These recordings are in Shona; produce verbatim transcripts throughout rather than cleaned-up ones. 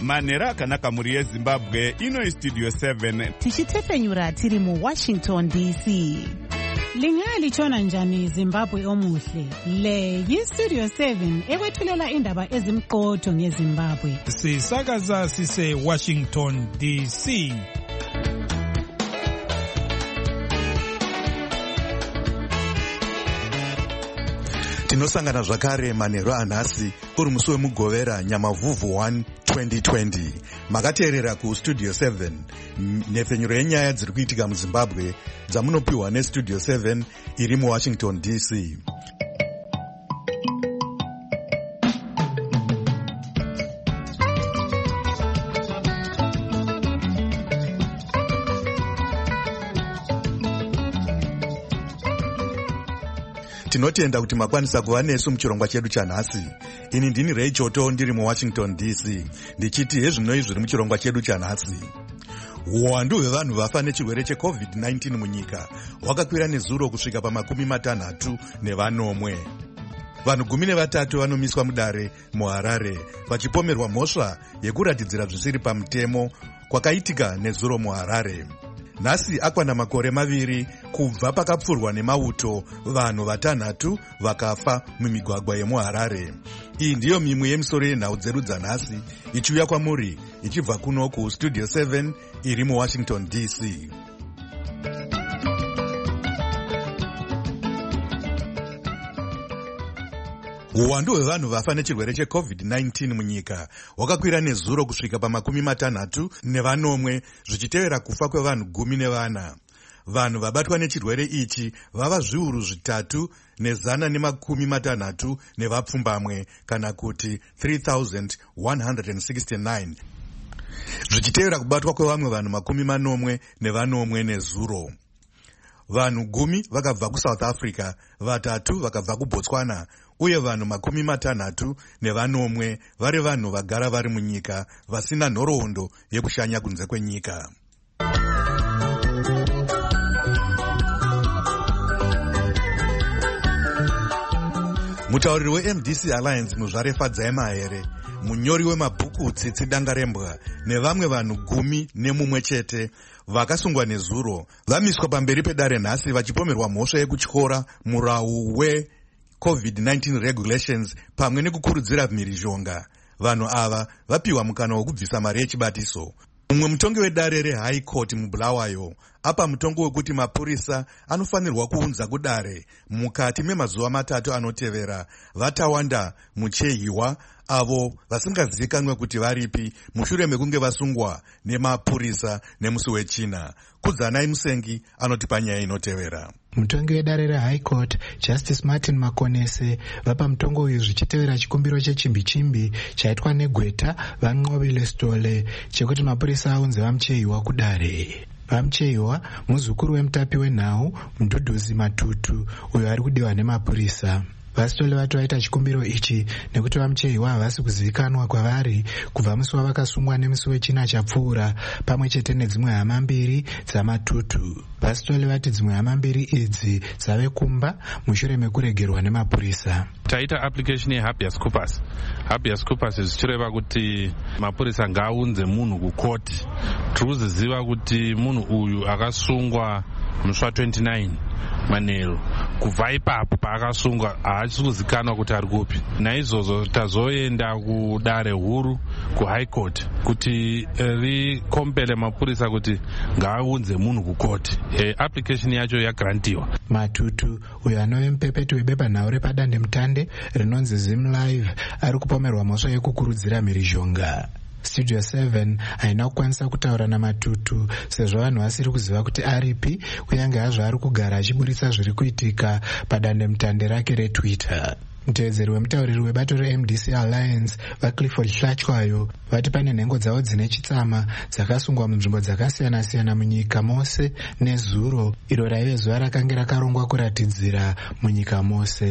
manhero akanaka mhuri yezimbabwe. Ino istudio seven tichitefenyura tiri muwashington D C. Lingalitshona njani Zimbabwe omuhle? Le yistudio seven ekwethulela indaba ezimqotho ngeZimbabwe. Sisakaza sise Washington D C. Tinosangana zvakare manhero anhasi uri musi wemugovera nyamavhuvhu one twenty twenty. Makateerera kustudio seven, nhefenyuro yenyaya dziri kuitika muZimbabwe dzamunopiwa nestudio seven iri muWashington D C. Tinotenda kuti makwanisa kuva nesu muchirongwa chedu chanhasi. Ini ndini Ray Choto ndiri muWashington D C ndichiti hezvinoi zviri muchirongwa chedu chanhasi. Uwandu hwevanhu vafa nechirwere checovid nineteen munyika hwakakwira nezuro kusvika pamakumi matanhatu nevanomwe. Vanhu gumi nevatatu vanomiswa mudare muHarare vachipomerwa mhosva yekuratidzira zvisiri pamutemo kwakaitika nezuro muHarare. Nhasi akwana makore maviri kubva pakapfurwa nemauto vanhu vatanhatu vakafa mumigwagwa yemuHarare. Iyi ndiyo mimwe yemisoro yenhau dzedu dzanhasi ichiuya kwamuri ichibva kuno kustudio seven iri muWashington D C. Uwandu hwevanhu vafa nechirwere checovid nineteen munyika hwakakwira nezuro kusvika pamakumi matanhatu nevanomwe zvichitevera kufa kwevanhu gumi nevana. Vanhu vabatwa nechirwere ichi vava zviuru zvitatu nezana nemakumi matanhatu nevapfumbamwe kana kuti three thousand one hundred sixty-nine. Zvichitevera kubatwa kwevamwe vanhu makumi manomwe nevanomwe nezuro. Vanhu gumi vakabva kuSouth Africa, vatatu vakabva kuBotswana, uye vanhu makumi matanhatu nevanomwe vari vanhu vagara vari munyika vasina nhoroondo yekushanya kunze kwenyika. Mutauriri weM D C Alliance Muzvare Fadzaimahere, munyori wemabhuku Tsitsi Dangarembwa nevamwe vanhu gumi nemumwe chete vakasungwa nezuro vamiswa pamberi pedare nhasi vachipomerwa mhosva yekutyora murau weCovid nineteen regulations pamwe nekukurudzira mhirizhonga. Vanhu ava vapiwa mukana wokubvisa mari yechibatiso. Mumwe mutongi wedare reHigh Court muBulawayo apa mutongo wekuti mapurisa anofanirwa kuunza kudare mukati memazuva matatu anotevera vatawanda muchehiwa avo vasingazivikanwe kuti varipi mushure mekunge vasungwa nemapurisa nemusi wechina. Kudzanai Musengi anoti panyaya inotevera. Mutongi wedare reHigh Court Justice Martin Makonese vapa mutongo uyu zvichitevera chikumbiro chechimbi-chimbi chaitwa negweta vaNqobile Stole chekuti mapurisa aunze vamuchehiwa kudare. Vamuchehiwa muzukuru wemutapi wenhau Mudhudhuzi Matutu uyo ari kudiwa nemapurisa. Vasitole vati vaita chikumbiro ichi nekuti vamuchehiwa havasi kuzivikanwa kwavari kubva musi wavakasungwa nemusi wechina chapfuura pamwe chete nedzimwe hama mbiri dzamatutu. Vasitole vati dzimwe hama mbiri idzi dzave kumba mushure mekuregerwa nemapurisa. Taita application yehabeas corpus. Habeas corpus zvichireva kuti mapurisa ngaaunze munhu kukoti. Tiri kuziziva kuti munhu uyu akasungwa musi wa29 manheru. Kubva ipapo paakasungwa haachisi kuzikanwa kuti ari kupi. Naizvozvo tazoenda kudare huru kuHigh Court kuti rikombele mapurisa kuti ngaaunze munhu kukoti. E, application yacho yagrantiwa. Matutu uyo anove mupepeti webepanhau repadandemutande rinonzi Zim Live ari kupomerwa mhosva yekukurudzira mhirizhonga. Studio seven haina kukwanisa kutaura naMatutu sezvo vanhu vasiri kuziva kuti aripi kunyange hazvo ari kugara achiburitsa zviri kuitika padandemutande rake reTwitter. Mutevedzeri wemutauriri webato reM D C Alliance vaClifford Hlatyayo vati pane nhengo dzavo dzine chitsama dzakasungwa munzvimbo dzakasiyana-siyana munyika mose nezuro iro raive zuva rakange rakarongwa kuratidzira munyika mose.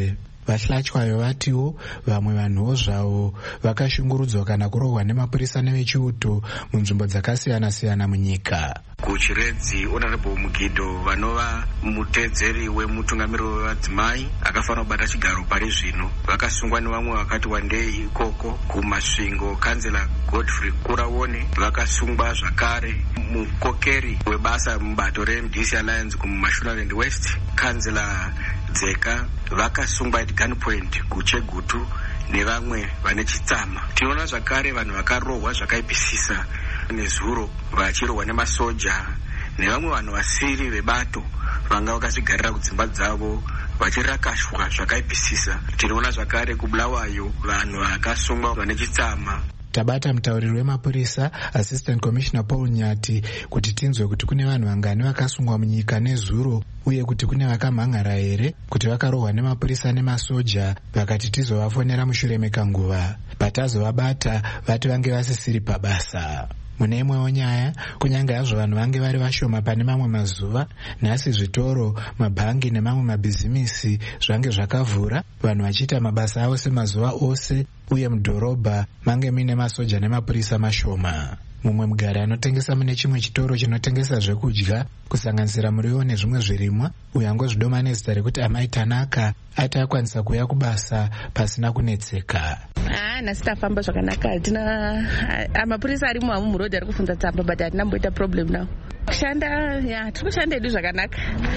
Vahlatywayo vatiwo vamwe vanhuwo zvavo vakashungurudzwa kana kurohwa nemapurisa nevechiuto munzvimbo dzakasiyana-siyana munyika. Kuchiredzi Honorable Mugido vanova mutedzeri wemutungamiriri wevadzimai akafanira kubata chigaro pari zvino vakasungwa nevamwe vakati wandei ikoko. Kumasvingo Kanzela Godfrey Kuraone vakasungwa zvakare. Mukokeri webasa mubato reM D C Alliance kuMashonaland West Kanzela Dzeka vakasungwa at gunpoint kuChegutu nevamwe vane chitsama. Tinoona zvakare vanhu vakarohwa zvakaipisisa nezuro vachirohwa nemasoja nevamwe vanhu vasiri vebato vanga vakazvigarira kudzimba dzavo vachirakashwa zvakaipisisa. Tinoona zvakare kuBulawayo vanhu vakasungwa vane chitsama. Tabata mutauriri wemapurisa Assistant Commissioner Paul Nyati kuti tinzwe kuti kune vanhu vangani vakasungwa munyika nezuro uye kuti kune vakamhangara here kuti vakarohwa nemapurisa nemasoja vakati tizovafonera mushure mekanguva. Patazovabata vati vange vasisiri pabasa. Mune imwewo nyaya, kunyange hazvo vanhu vange vari vashoma pane mamwe mazuva, nhasi zvitoro, mabhangi nemamwe mabhizimisi zvange zvakavhura, vanhu vachiita mabasa avo semazuva ose, uye mudhorobha mange mine masoja nemapurisa mashoma. Mumwe mugari anotengesa mune chimwe chitoro chinotengesa zvekudya kusanganisira muriwo nezvimwe zvirimwa uye angozvidoma nezita rekuti Amai Tanaka ati akwanisa kuuya kubasa pasina kunetseka. Ah, nhasi tafamba zvakanaka. Hatina mapurisa arimo hamu murodhi ari kufunza tsamba but hatina mboita problem nawo. Kushanda ya tiri kushanda edu zvakanaka.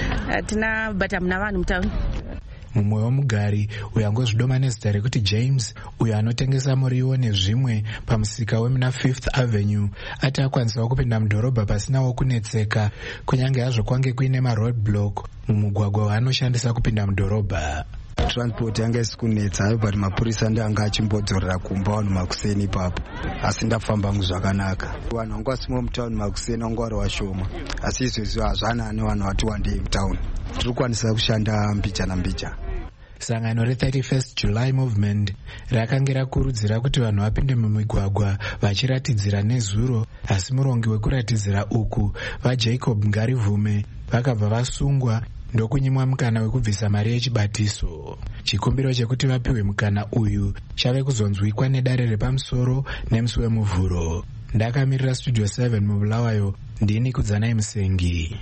Hatina but hamuna vanhu mutauni. Mumwe womugari uyo angozvidoma nezita rekuti James uyo anotengesa muriwo nezvimwe pamusika wemuna Fifth Avenue ati akwanisawo kupinda mudhorobha pasinawo kunetseka kunyange hazvo kwange kuine maroadblock mumugwagwa waanoshandisa kupinda mudhorobha. Transport yanga isi kunetsa hayo but mapurisa ndi anga achimbodzorera kumba vanhu makuseni ipapo asi ndafamba ngu zvakanaka. Vanhu vanga vasimo mutauni makuseni vanga vari vashoma asi izvezvi hazvana ane vanhu vati wandei mutauni. Tiri kukwanisa kushanda mbicha nambicha. Sangano re-thirty-first July Movement rakange rakurudzira kuti vanhu vapinde mumigwagwa vachiratidzira nezuro, asi murongi wekuratidzira uku vaJacob Ngarivume vakabva vasungwa ndokunyimwa mukana wekubvisa mari yechibatiso. Chikumbiro chekuti vapiwe mukana uyu chave kuzonzwikwa nedare repamusoro nemusi wemuvhuro. Ndakamirira Studio seven muBulawayo, ndini Kudzanai Musengi.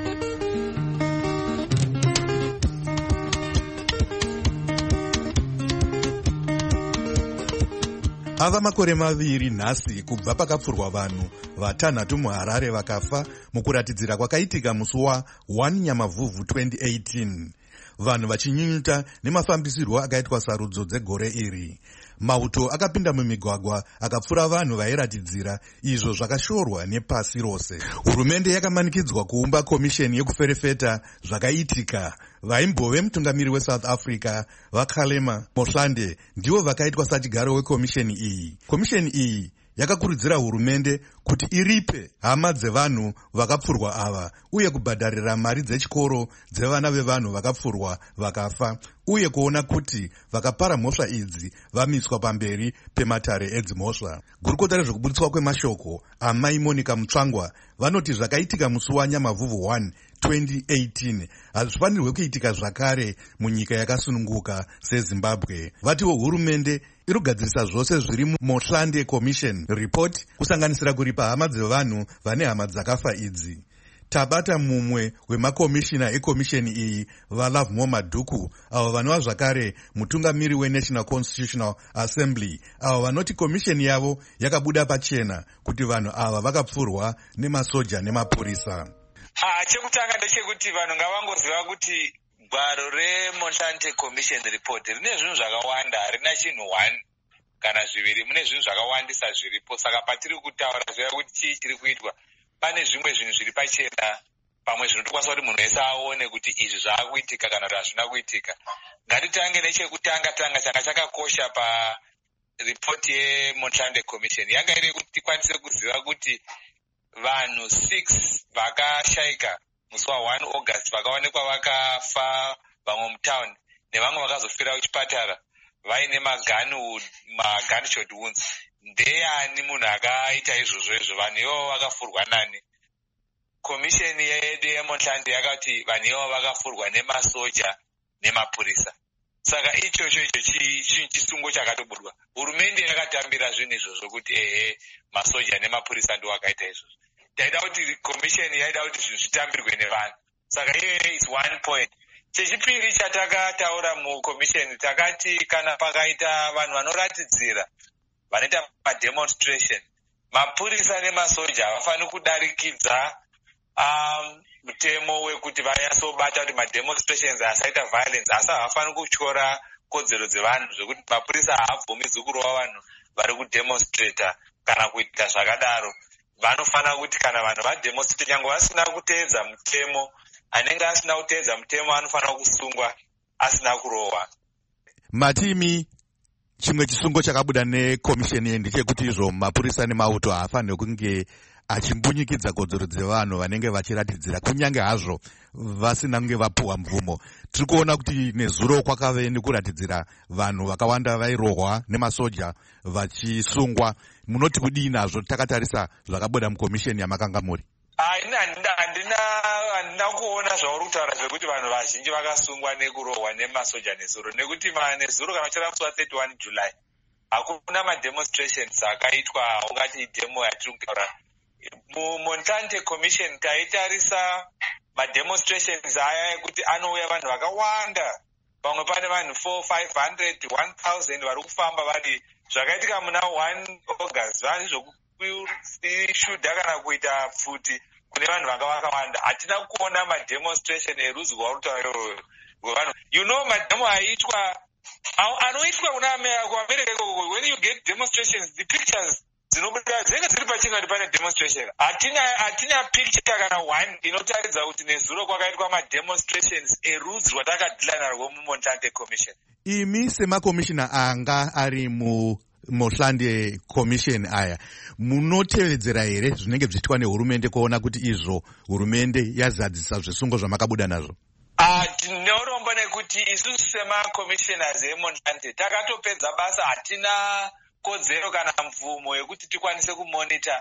Ava makore maviri nhasi kubva pakapfurwa vanhu vatanhatu muHarare vakafa mukuratidzira kwakaitika musi wa first Nyamavhuvhu twenty eighteen. Vanhu vachinyunyuta nemafambisirwo akaitwa sarudzo dzegore iri. Mauto akapinda mumigwagwa akapfura vanhu vairatidzira, izvo zvakashorwa nepasi rose. Hurumende yakamanikidzwa kuumba komisheni yekuferefeta zvakaitika. Vaimbove mutungamiri weSouth Africa vaKhalema Mohlande ndivo vakaitwa sachigaro wekomisheni iyi. Komisheni iyi yakakurudzira hurumende kuti iripe hama dzevanhu vakapfurwa ava uye kubhadharira mari dzechikoro dzevana vevanhu vakapfurwa vakafa uye kuona kuti vakapara mhosva idzi vamiswa pamberi pematare edzimhosva. Gurukota rezvekuburitswa kwemashoko Amai Monica Mutsvangwa vanoti zvakaitika musi waNyamavhuvhu one twenty eighteen hazvifanirwe kuitika zvakare munyika yakasununguka seZimbabwe. Vatiwo hurumende iri kugadzirisa zvose zviri Mohlande Commission report kusanganisira kuripa hama dzevanhu vane hama dzakafa idzi. Tabata mumwe wemakomishina ekomisheni iyi vaLovemore Madhuku avo vanova zvakare mutungamiri weNational Constitutional Assembly avo vanoti komisheni yavo yakabuda pachena kuti vanhu ava vakapfurwa nemasoja nemapurisa. Ah, chekutanga ndechekuti vanhu ngavangoziva kuti gwaro reMohlande Commission report rine zvinhu zvakawanda, harina chinhu one kana zviviri, mune zvinhu zvakawandisa zviripo. Saka patiri kutaura ziva kuti chii chiri kuitwa, pane zvimwe zvinhu zviri pachena, pamwe zvinotokwanisa kuti munhu wese aone kuti izvi zvaakuitika kana kuti hazvina kuitika. Ngatitange nechekutanga tanga changa chakakosha paripoti yeMohlande Commission yanga iri kuti tikwanise kuziva kuti vanhu six vakashayika musi wa one August vakaonekwa vakafa vamwe mutaundi nevamwe vakazofira kuchipatara vaine maganu magunshot wounds. Ndeyani munhu akaita izvozvo izvo? Vanhu ivo vakafurwa nani? Komisheni yedu yeMohlande yakati vanhu ivo vakafurwa nemasoja nemapurisa. saka ichocho icho chisungo chakatobudwa. Hurumende yakatambira zvinhu izvozvo kuti ehe masoja nemapurisa ndiwo akaita izvozvo. Taida kuti commission yaida kuti zvinhu zvitambirwe nevanhu. Saka iyoyo is one point. Chechipiri chatakataura mucommission takati kana pakaita vanhu vanoratidzira vanoita mademonstration, mapurisa nemasoja havafani kudarikidza um, mutemo wekuti vanyatsobata kuti mademonstrations asaita violence, asi havafani kutyora kodzero dzevanhu zvekuti mapurisa haabvumidzwi kurova vanhu vari kudemonstrata kana kuita zvakadaro. Vanofana kuti kana vanhu vademonstrate nyange vasina kuteedza mutemo, anenge asina kuteedza mutemo anofanira kusungwa asina kurohwa. Matimi, chimwe chisungo chakabuda nekomisheni iyi ndechekuti izvo mapurisa nemauto haafaniri kunge achimbunyikidza kodzero dzevanhu vanenge vachiratidzira kunyange hazvo vasina kunge vapuwa mvumo. Tiri kuona kuti nezuro kwakave nekuratidzira vanhu vakawanda vairohwa nemasoja vachisungwa. Munoti kudii nazvo takatarisa zvakabuda mukomisheni yamakanga muri? Handina kuona zvauri kutaura zvekuti vanhu vazhinji vakasungwa nekurohwa nemasoja nezuro, nekuti nezuro kana uchira musi wa31 July hakuna mademonstrations akaitwa ungati idemo yatiri kutaura. Mumontante commission taitarisa mademonstrations aya ekuti anouya vanhu vakawanda, pamwe pane vanhu four, five hundred, one thousand vari kufamba vari. Zvakaitika muna one August vanhu zvokushuda kana kuita pfuti kune vanhu vanga vakawanda. Hatina kuona mademonstration erudzi rwarutaura rwevanhu. You know mademo aitwa anoitwa kuna kuAmerica ikoko, when you get demonstrations the pictures dzinobuda dzinenge dziri pachingati pane demonstration. Hatina hatina picture kana one inotaridza kuti nezuro kwakaitwa mademonstrations erudzi rwatakadhilana rwo mumontante commission. Imi semakomishina anga ari mu mohlande commission aya, munotevedzera here zvinenge zvichitwa nehurumende kuona kuti izvo hurumende yazadzisa zvisungo zvamakabuda nazvo? Tinoromba nekuti isusu semacommissioners emontlante takatopedza basa, hatina kodzero kana mvumo yekuti tikwanise kumonita.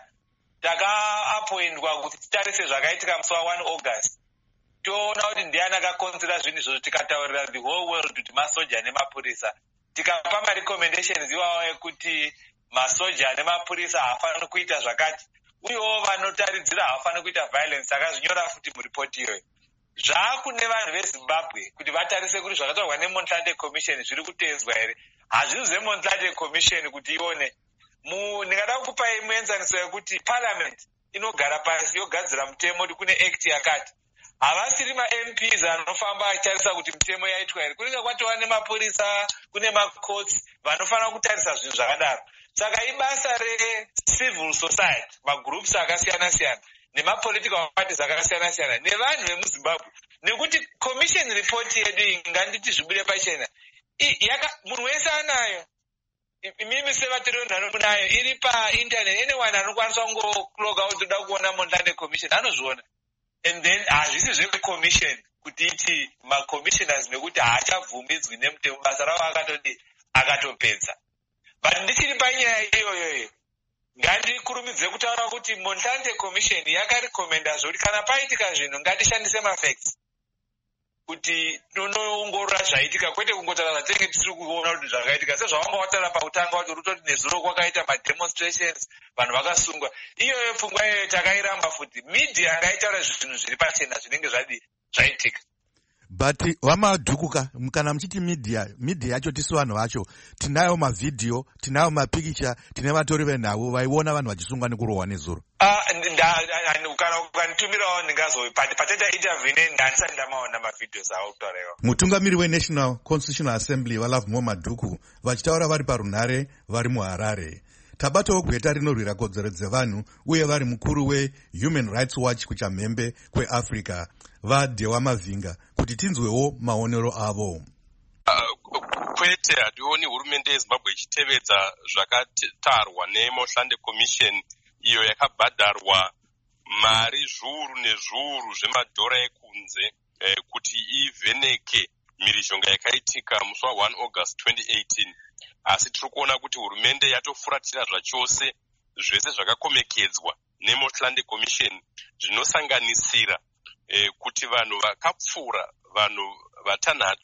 Takaapoindwa kuti titarise zvakaitika musi wa one August. Toona kuti ndiani akakonzera zvinhu izvozvo, tikataurira the whole world kuti masoja nemapurisa. Tikapa marecommendations iwawo ekuti masoja nemapurisa haafaniri kuita zvakati, uyewo vanotaridzira havafaniri kuita violence. Saka zvinyora futi muripoti iyoyo. Zvaakune vanhu veZimbabwe kuti vatarise kuti zvakataurwa nemontlante commission zviri kuteedzwa here. Hazvisi zvemontlante commission kuti ione. Ndingada kukupai muenzaniso yekuti parliament inogara pasi yogadzira mutemo kuti kune act yakati. Havasiri ma-M Ps anofamba achitarisa kuti mutemo yaitwa here. Kunenge kwatova nemapurisa, kune macourts vanofanira kutarisa zvinhu zvakadaro. Saka ibasa recivil society, magroups akasiyana-siyana nemapolitical parties akasiyana-siyana nevanhu vemuZimbabwe, nekuti commission report yedu nganditi zvibude pachena munhu wese anayo. Mimi sevateronda anonayo iri painternet, anyone anokwanisa kungo-log out toda kuona Montlante commission anozviona. And then hazvisi zvecommission kuti iti macommissioners nekuti haachabvumidzwi nemutemo, basa ravo akatodi akatopedza. But ndichiri panyaya iyoyoyo, ngandikurumidze kutaura kuti Montlante commission yakarekomenda zvekuti kana paitika zvinhu ngatishandise mafacts kuti tonoongorora zvaitika, kwete kungotaura zvatenge tisiri kuona kuti zvakaitika. Sezvawanga wataura pakutanga kuti rutoti nezuro kwakaita mademonstrations vanhu vakasungwa, iyoyo pfungwa iyoyo takairamba futi. Media ngaitaura zvinhu zviri pachena zvinenge zvadi zvaitika. But vamadhukuka kana muchiti media, media yacho tisu vanhu vacho tinayo mavhidhiyo, tinayo mapikicha, tine vatori venhavo vaiona vanhu vachisungwa nekurohwa nezuro. Kana ukanitumirawo ndingazo patenda intervene ndanisati ndamaona mavhidhios avo kutaurawo. Mutungamiri weNational Constitutional Assembly vaLove More Madhuku vachitaura vari parunhare vari muHarare. Tabatawo gweta rinorwira kodzero dzevanhu uye vari mukuru weHuman Rights Watch kuchamhembe kweAfrica vaDewa Mavhinga kuti tinzwewo maonero avo. Kwete, hationi hurumende yeZimbabwe ichitevedza zvakatarwa neMohlande Commission iyo yakabhadharwa mari zviuru nezviuru zvemadhora ekunze eh, kuti ivheneke mhirizhonga yakaitika musi wa one August twenty eighteen. Asi tiri kuona kuti hurumende yatofuratira zvachose zvese zvakakomekedzwa neMohlande Commission, zvinosanganisira eh, kuti vanhu vakapfura vanhu vatanhatu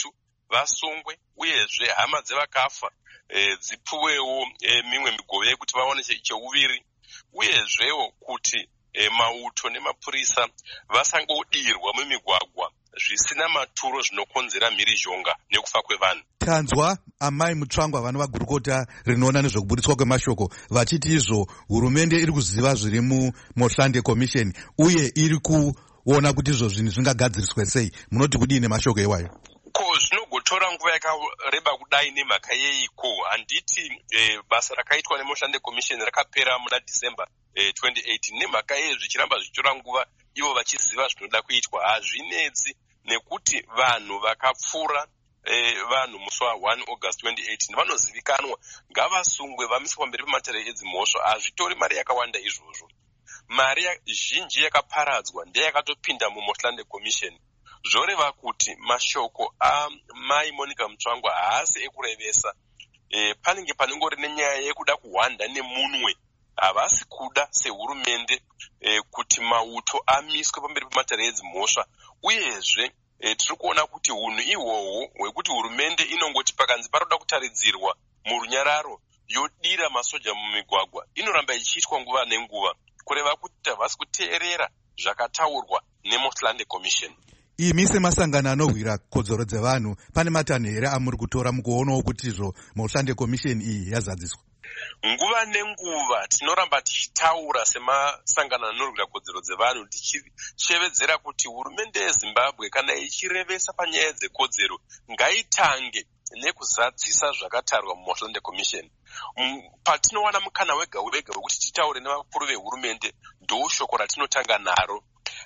vasungwe uyezve hama dzevakafa e, dzipuwewo e, mimwe migove yekuti vaone cheuviri, uyezvewo kuti e, mauto nemapurisa vasangodirwa mumigwagwa zvisina maturo zvinokonzera mhirizhonga nekufa kwevanhu. Tanzwa amai Mutsvangwa vanovagurukota rinoona nezvekuburitswa kwemashoko vachiti izvo hurumende iri kuziva zviri muMohlande Commission uye iri kuona kuti izvo zvinhu zvingagadziriswe sei. Munoti kudii nemashoko iwayo? Ko zvinogotora nguva yakareba kudai nemhaka yeiko? Handiti e, basa rakaitwa neMohlande Commission rakapera muna December e, twenty eighteen. Nemhaka yeyo zvichiramba zvichitora nguva ivo vachiziva zvinoda kuitwa hazvinetsi, nekuti vanhu vakapfura e, vanhu musi wa one August twenty eighteen vanozivikanwa, ngavasungwe vamiswe pamberi pematare edzimhosva. Hazvitori mari yakawanda izvozvo. Mari zhinji yakaparadzwa ndeyakatopinda muMohlande Commission. Zvoreva kuti mashoko amai Monica Mutsvangwa haasi ekurevesa. E, panenge panengori nenyaya yekuda kuhwanda nemunwe. Havasi kuda sehurumende e, kuti mauto amiswe pamberi pematare edzimhosva. Uyezve e, tiri kuona kuti hunhu ihwohwo hwekuti hurumende inongoti pakanzi paroda kutaridzirwa murunyararo yodira masoja mumigwagwa inoramba ichiitwa nguva nenguva, kureva kuti havasi kuteerera zvakataurwa neMohlande Commission. Imi semasangano anorwira kodzero dzevanhu pane matanho here amuri kutora mukuonawo kuti izvo Mohlande Commission iyi yazadziswa? Nguva nenguva tinoramba tichitaura semasangano anorwira kodzero dzevanhu tichishevedzera kuti hurumende yeZimbabwe kana ichirevesa panyaya dzekodzero ngaitange nekuzadzisa zvakatarwa muMohlande Commission. Patinowana mukana wega wega wekuti titaure nevakuru vehurumende ndo shoko ratinotanga naro,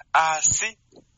asi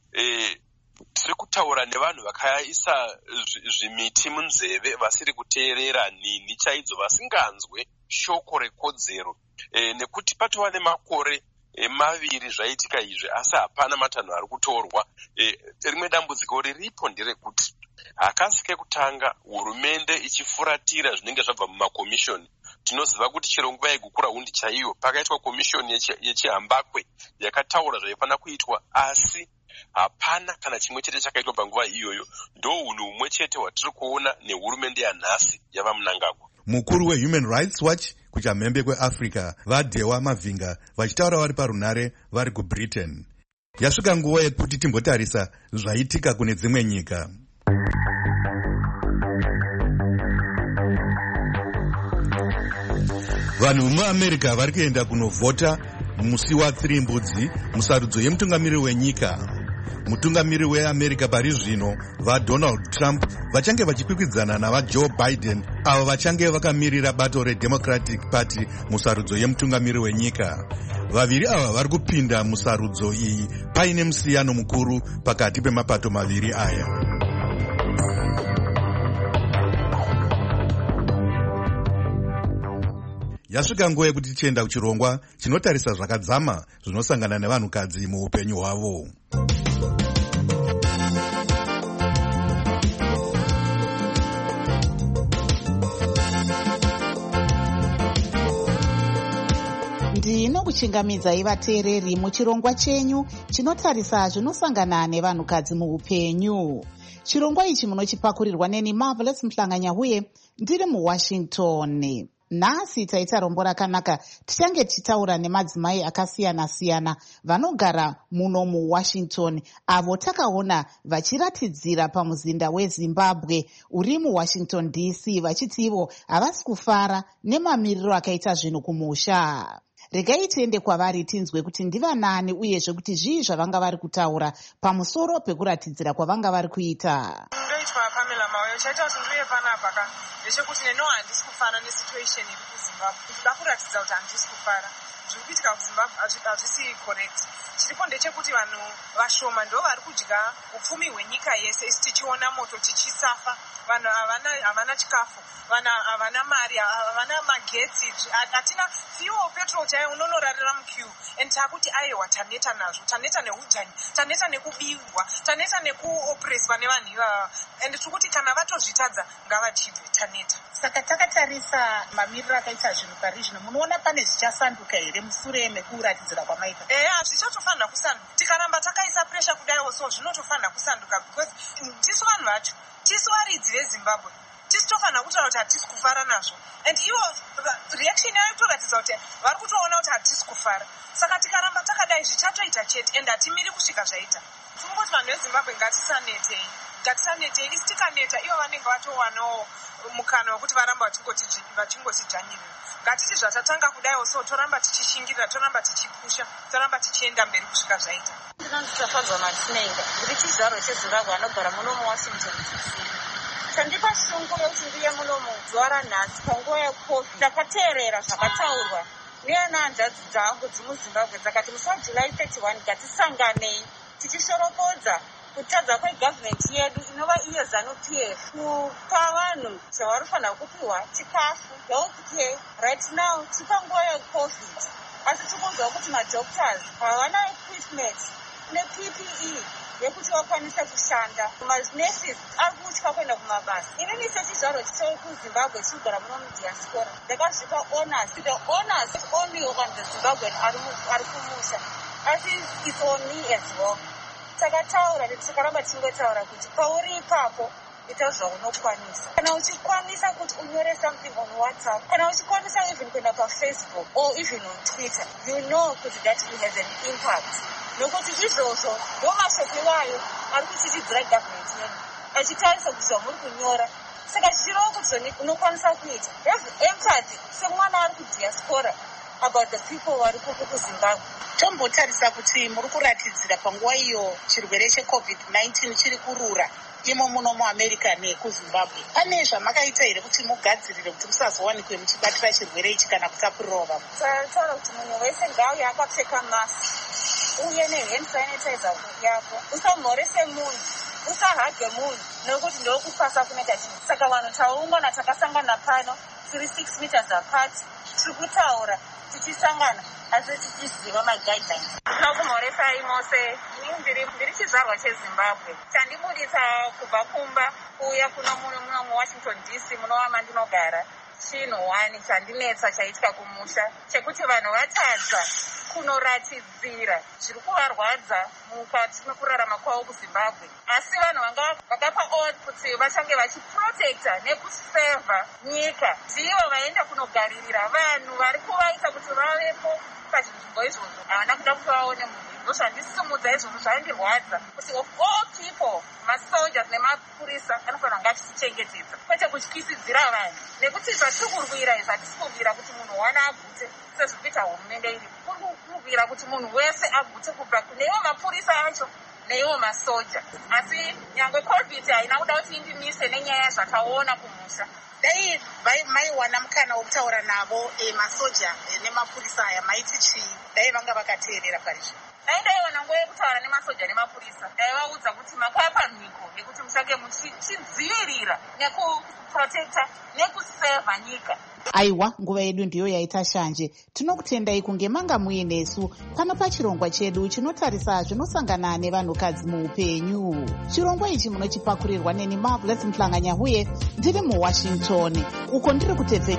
e, tiri kutaura nevanhu vakaisa zvimiti munzeve vasiri kuteerera nini chaidzo, vasinganzwe shoko rekodzero e, nekuti patova nemakore e, maviri zvaitika izvi asi hapana matanho ari kutorwa. E, rimwe dambudziko riripo nderekuti hakasi kekutanga hurumende ichifuratira zvinenge zvabva mumakomishoni. Tinoziva kuti chero nguva yegukura hundi chaiyo pakaitwa komishoni yechihambakwe yakataura zvaifanira kuitwa, asi hapana kana chimwe chete chakaitwa panguva iyoyo. Ndo hunhu humwe chete hwatiri kuona nehurumende yanhasi yava Mnangagwa. Mukuru weHuman Rights Watch kuchamhembe kweAfrica vaDhewa Mavhinga vachitaura vari parunare vari kuBritain. Yasvika nguva yekuti timbotarisa zvaitika kune dzimwe nyika. Vanhu muAmerica vari kuenda kunovhota musi waThiri mbudzi musarudzo yemutungamiriri wenyika. Mutungamiriri weAmerica pari zvino vaDonald Trump vachange vachikwikwidzana navaJoe Biden avo vachange vakamirira bato reDemocratic Party musarudzo yemutungamiriri wenyika. Vaviri ava vari kupinda musarudzo iyi paine musiyano mukuru pakati pemapato maviri aya. Yasvika nguva yekuti tichienda kuchirongwa chinotarisa zvakadzama zvinosangana nevanhukadzi muupenyu hwavo. ndinokuchingamidzai vateereri muchirongwa chenyu chinotarisa zvinosangana nevanhukadzi muupenyu. Chirongwa ichi munochipakurirwa neni Marvelous Mhlanganyahuye ndiri muWashington. Nhasi taita rombo rakanaka, tichange tichitaura nemadzimai akasiyana-siyana vanogara muno muWashington, avo takaona vachiratidzira pamuzinda weZimbabwe uri muWashington D C vachiti ivo havasi kufara nemamiriro akaita zvinhu kumusha. Regai tiende kwavari tinzwe kuti ndivanani uyezve kuti zvii zvavanga vari kutaura pamusoro pekuratidzira kwavanga vari kuita. Ndoitwa Pamela Mauyo, chaita kuti ndiuye panapa ka ndechekuti neno handisi kufara nesituation iri kuZimbabwe. Ndinoda kuratidza kuti handisi kufara. Zviri kuitika kuZimbabwe hazvisi correct. Chiripo ndechekuti vanhu vashoma ndo vari kudya upfumi hwenyika yese, isi tichiona moto tichisafa, vanhu havana chikafu, vanhu havana mari, havana magetsi, hatina fuel petrol chaiyo unonorarira muqueue. And takuti aiwa taneta nazvo, taneta neudzvanyi, taneta nekubiwa, taneta nekuopreswa nevanhu ivava. And tiri kuti kana vatozvitadza ngavachibve taneta. Saka takatarisa mamiriro akaita zvinhu pari zvino, munoona pane zvichasanduka here musure mekuratidzira kwamaita? Eya, zvichatofanira kusanduka. Tikaramba takaisa pressure kudaiwo so zvinotofanira kusanduka, because tisu vanhu vacho tisu varidzi vezimbabwe tisi tofanira kutaura kuti hatisi kufara nazvo, and ivo reaction yavo toratidza kuti vari kutoona kuti hatisi kufara. Saka tikaramba takadai zvichatoita chete and hatimiri kusvika zvaita. Tingoti vanhu vezimbabwe ngatisanetei ngatisanetei isi tikaneta ivo vanenge vatowanawo mukana wekuti varamba vachingotidzvanyirira. Ngatiti zvatatanga kudaiwo so toramba tichishingirira, toramba tichipusha, toramba tichienda mberi kusvika zvaita. Ndinonditafadzwa Matinenga ndiri chizvarwa chezimbabwe anogara muno muwashington D C. Chandipa shungu yekuti ndiye muno muzuva ranhasi panguva yecovid ndakateerera zvakataurwa neanahanzvadzi dzangu dzimuzimbabwe dzakati musi wajuly thirty-one ngatisanganei tichishorokodza kutadza kwegavhimenti yedu inova iyo ZANU P F kupa vanhu zvavari kufanira kupiwa chikafu, health care. Right now tipanguva yecovid asi tikuudzwa kuti madoctors havana equipment ne-P P E yekuti vakwanise kushanda. Manurses ari kutya kuenda kumabasa. Inini sechizvarwa chekuzimbabwe chigara muno mudiaspora ndakazvipa honors. The honors is only over the Zimbabwean ari kumusha, asi it's on me as well. Takataura kuti takaramba tichingotaura kuti pauri ipapo ita zvaunokwanisa. Kana uchikwanisa kuti unyore something on WhatsApp, kana uchikwanisa even kuenda paFacebook or even on Twitter, you know kuti that it has an impact. Nokuti izvozvo ndo mashoko iwayo ari kuchitidzira government yedu achitarisa kuti zvamuri kunyora. Saka zvichirova kuti unokwanisa kuita have empathy semwana ari kudiaspora about the people vari kuku kuzimbabwe. Tombotarisa kuti muri kuratidzira panguva iyo chirwere checovid nineteen chiri kurura imo muno muamerica nekuzimbabwe, pane zvamakaita here kuti mugadzirire kuti musazowanikwe muchibatira chirwere ichi kana kutapurirawo vamwe? Taura kuti munhu wese ngauye akapfeka mask uye nehand sanitizer yako, usamhorese munhu, usahage munhu nokuti ndokufasa kunoita chinhu. Saka vanhu taungana takasangana pano tiri six meters apart, tiri kutaura tichisangana asi tichiziva maguidelines. Tinokumhoresai mose. Ini ndiri ndiri chizvarwa chezimbabwe chandibudisa kubva kumba kuuya kuno muno muno muwashington D C munova mandinogara. Chinhu wani chandinetsa chaitika kumusha chekuti vanhu vatadza kunoratidzira zviri kuvarwadza mukati mekurarama kwavo kuzimbabwe, asi vanhu vanga vakapa oath kuti vachange vachiprotecta nekusevha nyika ndivo vaenda kunogaririra vanhu vari kuvaita kuti vavepo pazvinzvimbo izvozvo. Havana kuda kuti vaone munhu. Ndozvandisimudza izvozvo zvaindirwadza kuti of all people masoldiers nemapurisa anofanira ngatisichengetedza kwete kutyisidzira vanhu, nekuti zvatiri kurwira izvi hatisi kurwira kuti munhu wane agute sezviri kuita hurumende iri. Kuri kurwira kuti munhu wese agute kubva kuneiwo mapurisa acho neiwo masoja. Asi nyangwe covid haina kuda kuti indimise nenyaya yazvataona kumusha. Dai maiwana mukana wokutaura navo masoja nemapurisa aya maiti chii? Dai vanga vakateerera parizvo? Dai ndaiwana nguva yekutaura nemasoja nemapurisa ndaivaudza kuti makwapa mhiko yekuti muchange muchidzivirira nekuprotecta nekusevha nyika. Aiwa, nguva yedu ndiyo yaita shanje. Tinokutendai kunge manga muinesu pano pachirongwa chedu chinotarisa zvinosangana nevanhukadzi muupenyu. Chirongwa ichi munochipakurirwa neni Marvelous Mhlanganya-Huye ndiri muWashington, uko ndiri kutepfe.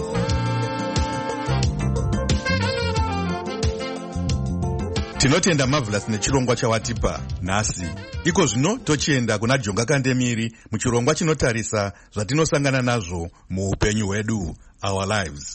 Tinotenda Marvelous nechirongwa chawatipa nhasi. Iko zvino tochienda kuna Jonga Kandemiri muchirongwa chinotarisa zvatinosangana nazvo muupenyu hwedu, our lives.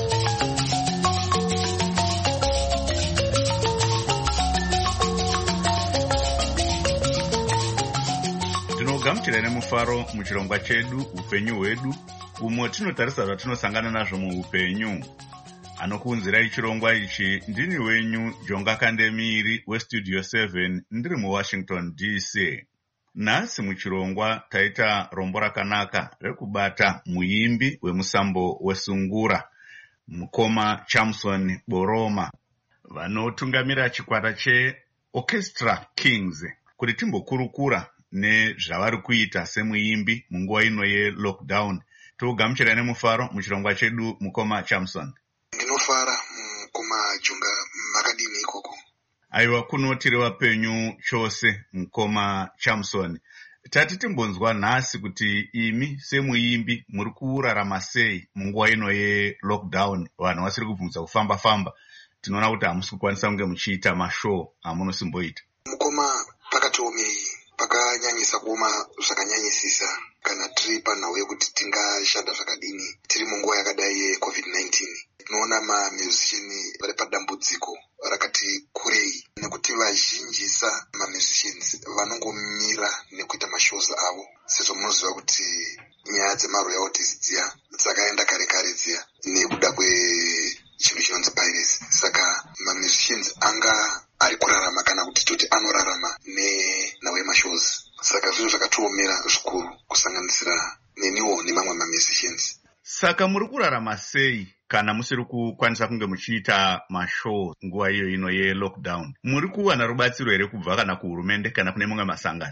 Tinogamuchira nemufaro muchirongwa chedu upenyu hwedu, umwe tinotarisa zvatinosangana nazvo muupenyu. Anokuunzirai chirongwa ichi ndini wenyu Jonga Kandemiri westudio seven ndiri muWashington D C. Nhasi muchirongwa taita rombo rakanaka rekubata muimbi wemusambo wesungura mukoma Chamson Boroma vanotungamira chikwata cheOrchestra Kings kuti timbokurukura nezvavari kuita semuimbi munguva ino yelockdown. Togamuchira nemufaro muchirongwa chedu mukoma Chamson. Ndinofara mukoma Jonga, makadini ikoko? Aiwa, kunotiri wapenyu chose mukoma Chamson. Tati timbonzwa nhasi kuti imi semuimbi muri kurarama sei munguva ino yelockdown, vanhu vasiri kubvumidza kufamba famba. Tinoona kuti hamusi kukwanisa kunge muchiita mashow amunosimboita. Mukoma pakatiomei, pakanyanyisa kuoma zvakanyanyisisa. kuzvizhinjisa kana tiri panhau yekuti tingashanda zvakadini tiri munguva yakadai yecovid nineteen. Tinoona mamusician vari padambudziko rakati kurei nekuti vazhinjisa mamusicians vanongomira nekuita mashows avo, sezvo munoziva kuti nyaya dzemaroyalties dziya dzakaenda kare kare dziya nekuda kwechinhu chinonzi piracy. Saka mamusicians anga ari kurarama kana kuti toti anorarama nenhau yemashows. Saka zvinhu zvakatiomera zvikuru kusanganisira neniwo nemamwe mamusicians. Saka muri kurarama sei kana musiri kukwanisa kunge muchiita mashow nguva iyo ino yelockdown? Muri kuwana rubatsiro here kubva kana kuhurumende kana kune mumwe masangano?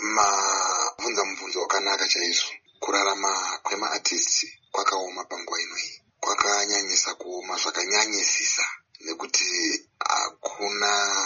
Mabvunza mubvunzo wakanaka chaizvo. Kurarama kwemaartists kwakaoma panguva ino iyi, kwakanyanyisa kuoma zvakanyanyisisa, nekuti hakuna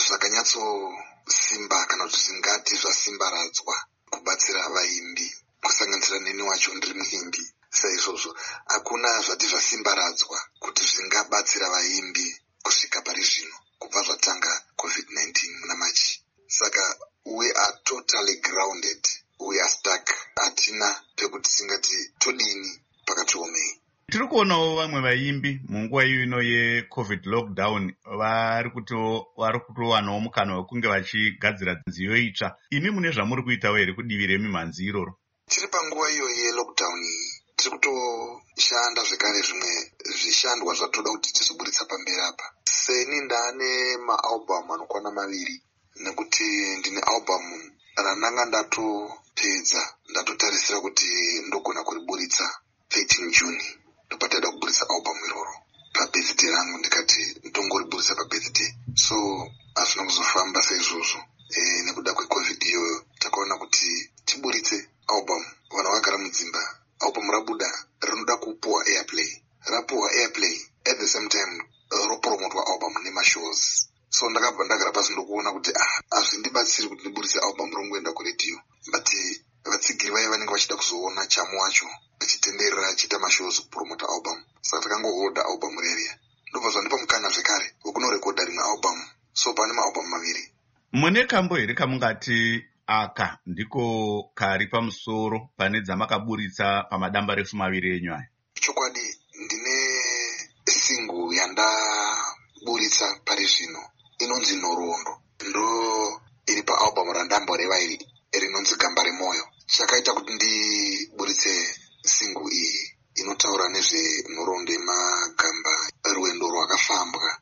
zvakanyatsosimba kana kuti zvingati zvasimbaradzwa kubatsira vaimbi, kusanganisira neni wacho ndiri muimbi. Saizvozvo hakuna zvati zvasimbaradzwa kuti zvingabatsira vaimbi kusvika pari zvino kubva zvatanga covid nineteen muna Machi. Saka we are totally grounded, we are stuck. Hatina pekuti tingati todini pakatiomei. Tiri kuonawo vamwe vaimbi munguva iyo ino yecovid lockdown vari kutowanawo mukana wekunge vachigadzira nziyo itsva. Imi mune zvamuri kuitawo here kudivi remimhanzi iroro? Tiri panguva iyo yelockdown iyi tiri kutoshanda zvekare zvimwe zvishandwa zvatoda kuti tizoburitsa pamberi apa. Seni ndane maalbum anokwana maviri, nekuti ndine album randanga ndatopedza ndatotarisira kuti ndogona kuriburitsa thirteen June. Ndopataida kuburitsa album iroro pabirthday rangu, ndikati ndongoriburitsa pabirthday. So hazvina kuzofamba saizvozvo. E, nekuda kwecovid iyoyo takaona kuti tiburitse album. Vanhu vakagara mudzimba, album rabuda rinoda kupuwa airplay, rapuwa airplay at the same time ropromotwa album nemashows. So ndakabva ndagara pasi ndokuona kuti ah, hazvindibatsiri kuti ndiburitse album rongoenda kuredio, but vatsigiri vaya vanenge vachida kuzoona chamu wacho vachitenderera achiita mashows kupromota album. Saka takangohoda album reriya, ndobva zvandipa mukana zvekare wekunorekodha rimwe album. So pane maalbum maviri. Mune kambo here kamungati aka ndiko kari pamusoro pane dzamakaburitsa pamadamba refu maviri enyu aya? Chokwadi ndine single yandaburitsa pari zvino inonzi Nhoroondo, ndo iri paalbum randamboreva iri rinonzi Gamba reMwoyo. Chakaita kuti ndiburitse single iyi inotaura nezvenhoroondo yemagamba, rwendo rwakafambwa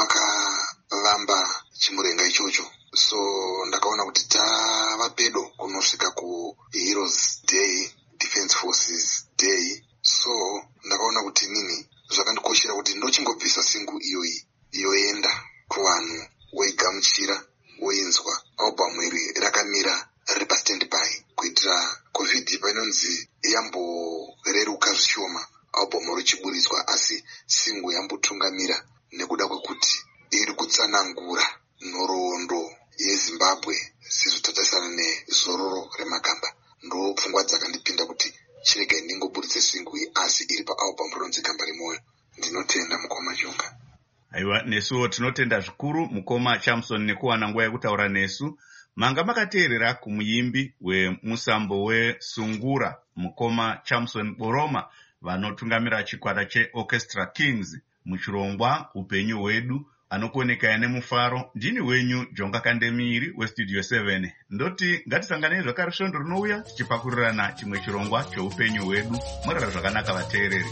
nevakaramba chimurenga ichocho. So ndakaona kuti tava pedo kunosvika ku Heroes Day, Defense Forces Day. So ndakaona kuti nini zvakandikoshera kuti ndochingobvisa single iyoyi yoenda kuvanhu, woigamuchira, woinzwa. Album iri rakamira riri pastandby kuitira covid painonzi yamboreruka zvishoma, album richiburitswa, asi single yambotungamira nekuda kwekuti iri kutsanangura nhoroondo yeZimbabwe sizvitatarisana nezororo remagamba. Ndo pfungwa dzakandipinda kuti chirega ndingoburitse single iyi, asi iri paalbum rinonzi Gamba reMwoyo. Ndinotenda Mukoma Chunga. Aiwa, nesuwo tinotenda zvikuru Mukoma Chamson nekuwana nguva yekutaura nesu. Manga makateerera kumuimbi wemusambo weSungura Mukoma Chamson Boroma vanotungamira chikwata cheOrchestra Kings muchirongwa Upenyu Hwedu, anokuoneka nemufaro. Ndini wenyu Jonga Kandemiri weStudio seven. Ndoti ngatisanganei zvakare svondo rinouya tichipakurirana chimwe chirongwa cheupenyu hwedu. Murara zvakanaka vateereri.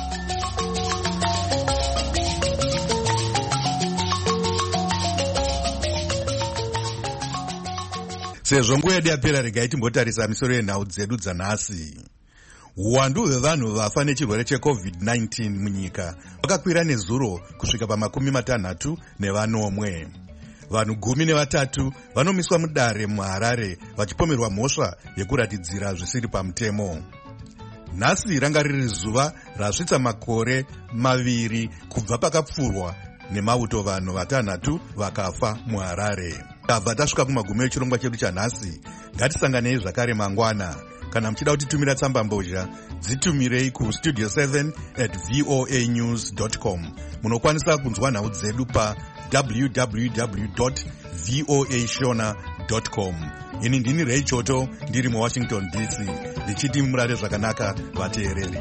Sezvo nguva yedu yapera, regai timbotarisa misoro yenhau dzedu dzanhasi. Uwandu hwevanhu vafa nechirwere checovid nineteen munyika vakakwira nezuro kusvika pamakumi matanhatu nevanomwe. Vanhu gumi nevatatu vanomiswa mudare muHarare vachipomerwa mhosva yekuratidzira zvisiri pamutemo. Nhasi ranga riri zuva rasvitsa makore maviri kubva pakapfurwa nemauto vanhu vatanhatu vakafa muHarare. Tabva tasvika kumagumi echirongwa chedu chanhasi. Ngatisanganei zvakare mangwana. Kana muchida kutitumira tsamba mbozha, dzitumirei ku studio seven at voa news dot com. Munokwanisa kunzwa nhau dzedu pa w w w dot voa shona dot com. Ini ndini Ray Choto ndiri muWashington D C ndichiti murare zvakanaka vateereri.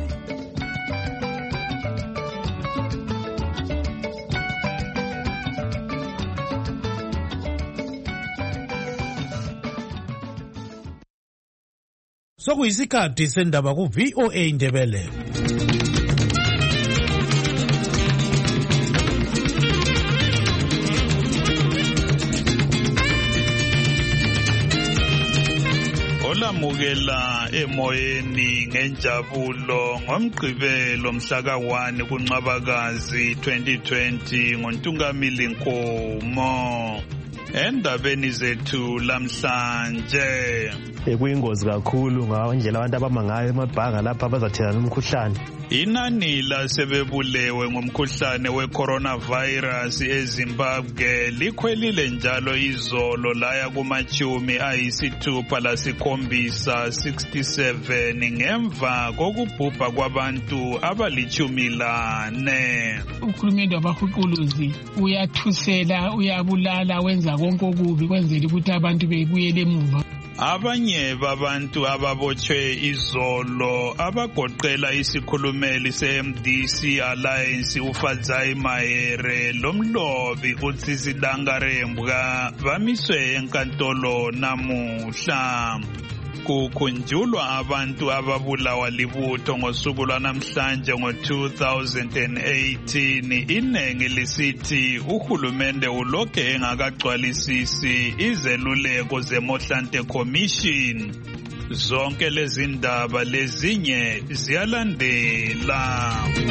Sokuyisikhathi sendaba ku V O A Ndebele. Olamukela emoyeni ngenjabulo ngomgqibelo mhla ka one kuNcwabakazi twenty twenty ngoNtungamili Nkomo. Endabeni zethu lamhlanje ekuyingozi kakhulu ngendlela abantu abamangayo emabhanga lapha bazathelana umkhuhlane. Inani lasebebulewe ngomkhuhlane we-coronavirus eZimbabwe likhwelile njalo izolo laya kumachumi ayisithupha lasikhombisa sixty-seven ngemva kokubhubha kwabantu abalichumi lane. Uhulumende wabahuquluzi uyathusela, uyabulala, wenza konke okubi kwenzela ukuthi abantu bebuyele emuva. Abanye babantu ababotshwe izolo abagoqela isikhulumeli se-M D C Alliance uFadzai Mahere lomlobi uTsitsi Dangarembga bamiswe enkantolo namuhla. Kukhunjulwa abantu ababulawa libutho ngosuku lwanamhlanje ngo two thousand eighteen. Inengi lisithi uhulumende ulokhe engakagcwalisisi izeluleko zeMohlante Commission. Zonke lezi ndaba lezinye ziyalandela.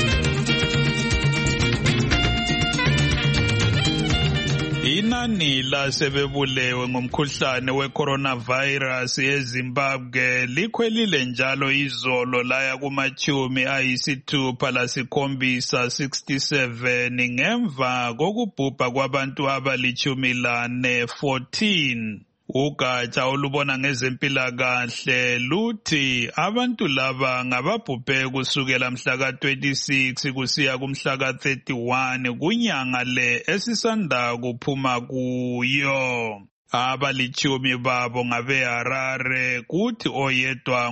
Inani lasebebulewe ngomkhuhlane we-coronavirus eZimbabwe likhwelile njalo izolo laya kumachumi ayisithupha lasikhombisa sixty-seven ngemva kokubhubha kwabantu abalichumi lane fourteen. Ugatsha olubona ngezempilakahle luthi abantu laba ngababhubhe kusukela mhla ka twenty-six kusiya kumhla ka thirty-one kunyanga le esisanda kuphuma kuyo. Abalichumi babo ngabeHarare kuthi oyedwa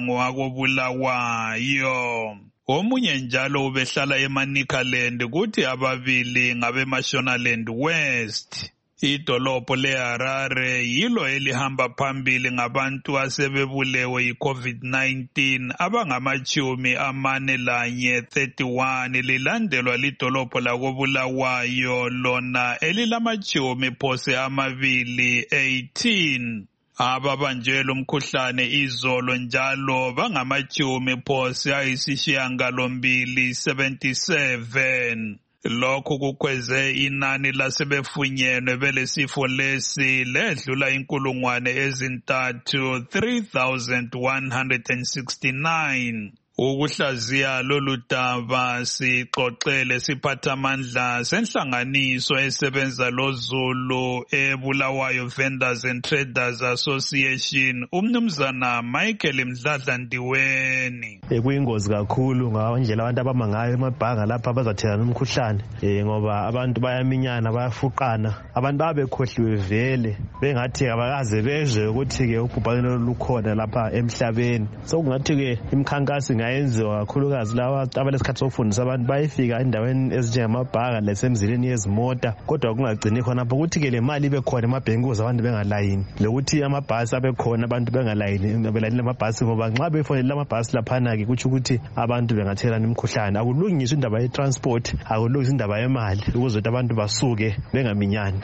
ngowakobulawayo. Omunye njalo ubehlala eManicaland kuthi ababili ngabeMashonaland West. Idolobho leHarare yilo elihamba phambili ngabantu asebebulewe yi-COVID nineteen abangamachumi amane lanye thirty-one lilandelwa lidolobho lakobulawayo lona elilamachumi phose amabili eighteen. Ababanjelwe umkhuhlane izolo njalo bangamachumi phose ayisishiyangalombili seventy-seven. Lokhu kukweze inani lasebefunyenwe belesifo lesi ledlula inkulungwane ezintathu three thousand one hundred sixty-nine. Ukuhlaziya lolu daba sixoxele siphathamandla senhlanganiso esebenza loZulu eBulawayo Vendors and Traders Association umnumzana Michael Mdladla Ndiweni. Ekuyingozi kakhulu ngendlela abantu abamangayo emabhanga lapha bazathelana umkhuhlane ngoba abantu bayaminyana bayafuqana, abantu babekhohliwe vele bengathi abakaze bezwe ukuthi ke ubhubhane lukhona lapha emhlabeni. Sokungathi ke imkhankaso ngayenziwa kakhulukazi lawa abalesikhathi sokufundisa abantu bayifika endaweni ezinjengamabhanga lesemzileni yezimota, kodwa kungagcini khona lapho ukuthi ke le mali ibe khona emabhenki ukuze abantu bengalayini, lokuthi amabhasi abe khona abantu bengalayini belayini amabhasi, ngoba nxa befonela amabhasi laphana ke kuthi ukuthi abantu bengathelana imikhuhlane. Akulungiswe indaba ye-transport, akulungiswe indaba yemali ukuze abantu basuke bengaminyani.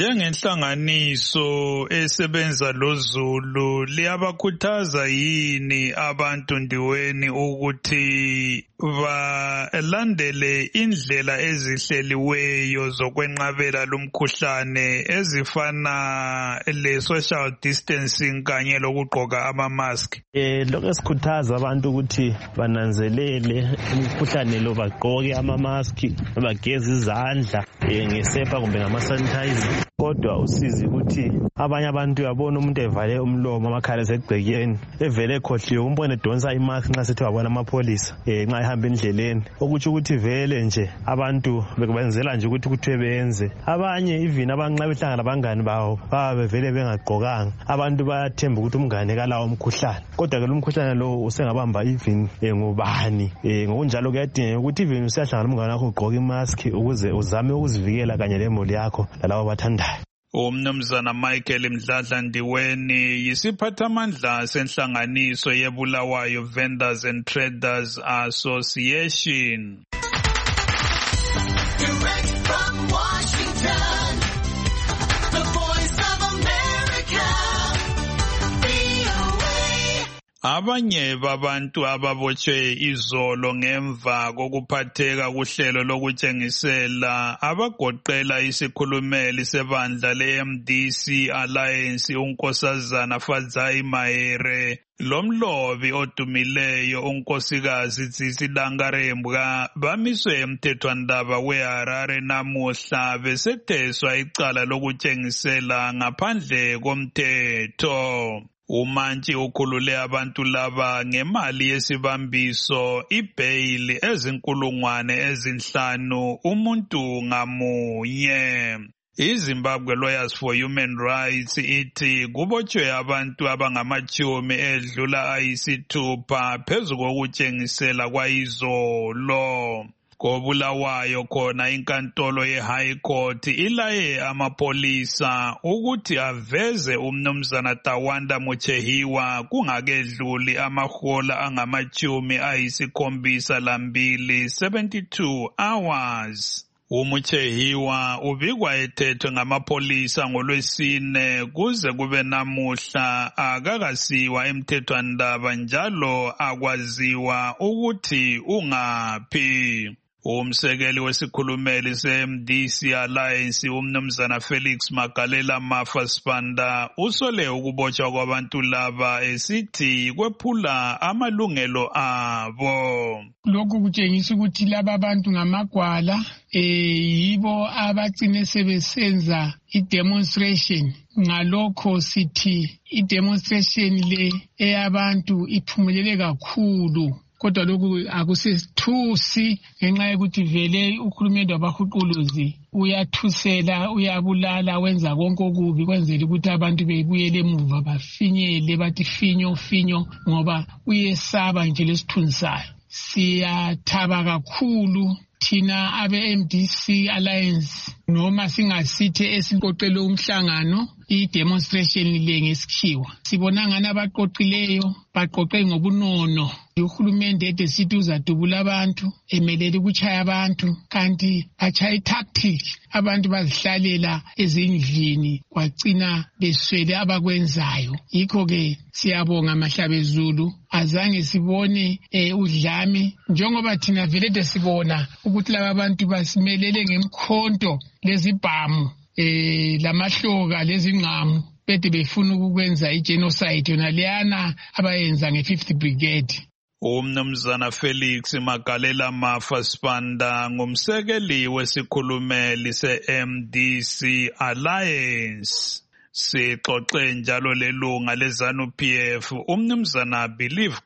Njengenhlanganiso esebenza loZulu liyabakhuthaza yini abantu Ndiweni ukuthi balandele indlela ezihleliweyo zokwenqabela lumkhuhlane ezifana le-social distancing kanye lokugqoka ama-mask? Eh lokho esikhuthaza abantu ukuthi bananzelele umkhuhlane lo, bagqoke ama-mask, bageze izandla ngesepa kumbe ngama-sanitizer. kodwa usizi ukuthi abanye abantu yabona umuntu evale umlomo amakhala esegcekeni evele ekhohliwe umbone edonsa imask nxa sethi wabona amapholisa eh nxa ehamba endleleni okuthi ukuthi vele nje abantu bekubenzela nje ukuthi kuthi benze abanye even abanqa behlangana labangani bawo babe vele bengagqokanga abantu bayathemba ukuthi umngane kalawo umkhuhlane kodwa ke lo mkhuhlane lo usengabamba even ngubani eh ngokunjalo kuyadingeka ukuthi even usiyahlangana umngane wakho ugqoke imask ukuze uzame ukuzivikela kanye lemuli yakho lalabo bathandayo. Umnumzana Michael Mdladla Ndiweni yisiphathamandla senhlanganiso yeBulawayo Vendors and Traders Association. Direct from Washington, the Voice of America, V O A. Abanye babantu ababotshwe izolo ngemva kokuphatheka kuhlelo lokutshengisela abagoqela isikhulumeli sebandla le-M D C Alliance unkosazana Fadzai Mahere lomlobi odumileyo unkosikazi Tsitsi Dangarembga bamiswe emthethwandaba weHarare namuhla besetheswa icala lokutshengisela ngaphandle komthetho. Umantshi ukhulule abantu laba ngemali yesibambiso ibhayili ezinkulungwane ezinhlanu umuntu ngamunye. iZimbabwe Lawyers for Human Rights ithi kubotshwe abantu abangamachumi edlula ayisithupha phezu kokutshengisela kwayizolo. KoBulawayo khona inkantolo ye-High Court ilaye amapolisa ukuthi aveze umnumzana Tawanda Muchehiwa kungakedluli amahola angamachumi ayisikhombisa lambili seventy-two hours. Umuchehiwa ubikwa ethethwe ngamapolisa ngolwesine kuze kube namuhla akakasiwa emthethwandaba njalo akwaziwa ukuthi ungaphi. Umsekeli wesikhulumeli se-M D C Alliance umnumzana Felix Magalela Mafa Sibanda usole ukubotshwa kwabantu laba esithi kwephula amalungelo abo. Lokhu kutshengisa ukuthi laba abantu ngamagwala eh yibo abagcine sebesenza i-demonstration. Ngalokho sithi i-demonstration le eyabantu iphumelele kakhulu. Kodwa lokhu akusithusi ngenxa yokuthi vele ukhulumende wabahuquluzi uyathusela uyabulala wenza konke okubi kwenzela ukuthi abantu bebuyele emuva bafinyele bathi finyo finyo ngoba uyesaba nje lesithunsayo. Siyathaba kakhulu thina abe-M D C Alliance noma singasithe esiqoqele umhlangano i-demonstration le ngesikhiwa. Sibona ngani abaqoqileyo baqoqe ngobunono. Uhulumende ede sithi uzadubula abantu emelele ukuchaya abantu kanti bachaya i-tactic abantu bazihlalela ezindlini kwagcina beswele abakwenzayo. Yikho ke siyabonga Mahlabezulu azange sibone eh, udlame njengoba thina vele de sibona ukuthi laba abantu basimelele ngemkhonto lezibhamu eh lamahloka lezingqamu bede befuna ukwenza i-genocide yona leyana abayenza nge-fifth brigade. Umnumzana Felix Magalela Mafa Sibanda ngumsekeli wesikhulumeli se-M D C Alliance. Sixoxe njalo lelunga leZANU-P F umnumzana Believe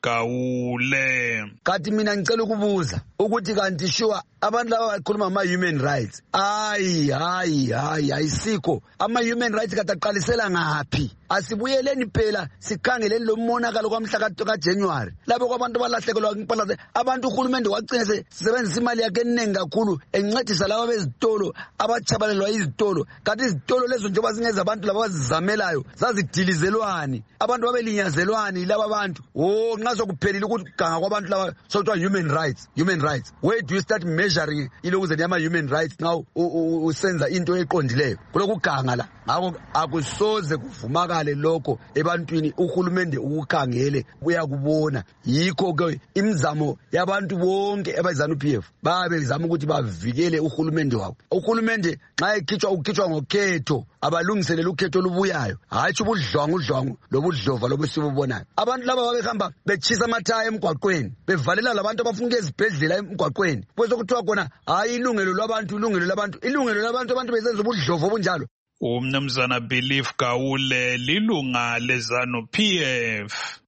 Gawule. Kanti mina ngicela ukubuza ukuthi kanti sure abantu laba bakhuluma ama human rights hayi hayi hayi ayisikho ama human rights kataqalisela ngaphi? Asibuyeleni phela sikhangeleni lo monakalo kwamhla kaJanuary labo kwabantu balahlekelwa impala abantu uHulumende wagcina sisebenzisa imali yakhe eningi kakhulu encedisa laba bezitolo abachabalelwa izitolo kanti izitolo lezo njengoba zingeza abantu laba bazizamelayo zazidilizelwani abantu babelinyazelwani laba abantu oh nxa sokuphelile ukuthi ganga kwabantu laba sokuthiwa human rights human rights. Where do you start measuring ilokuze niyama human rights now usenza into eqondileyo kuloku ganga la ngakho akusoze kuvumaka lokho ebantwini uHulumende ukukhangele uyakubona. Yikho ke imizamo yabantu bonke abaZANU-P F babe bezama ukuthi bavikele uHulumende wabo. uHulumende nxa ekhitshwa ukukhitshwa ngokhetho abalungiselela ukhetho lubuyayo hayi ubudlwangu udlwangu lobudlova lobusibubonayo. Abantu laba babehamba bechisa amathaya emgwaqweni bevalela labantu abafuna ezibhedlela emgwaqweni bese kuthiwa khona hayi ilungelo labantu ilungelo labantu ilungelo labantu abantu besenza ubudlova obunjalo. Umnumzana Belief Gawule lilunga lezanu P F.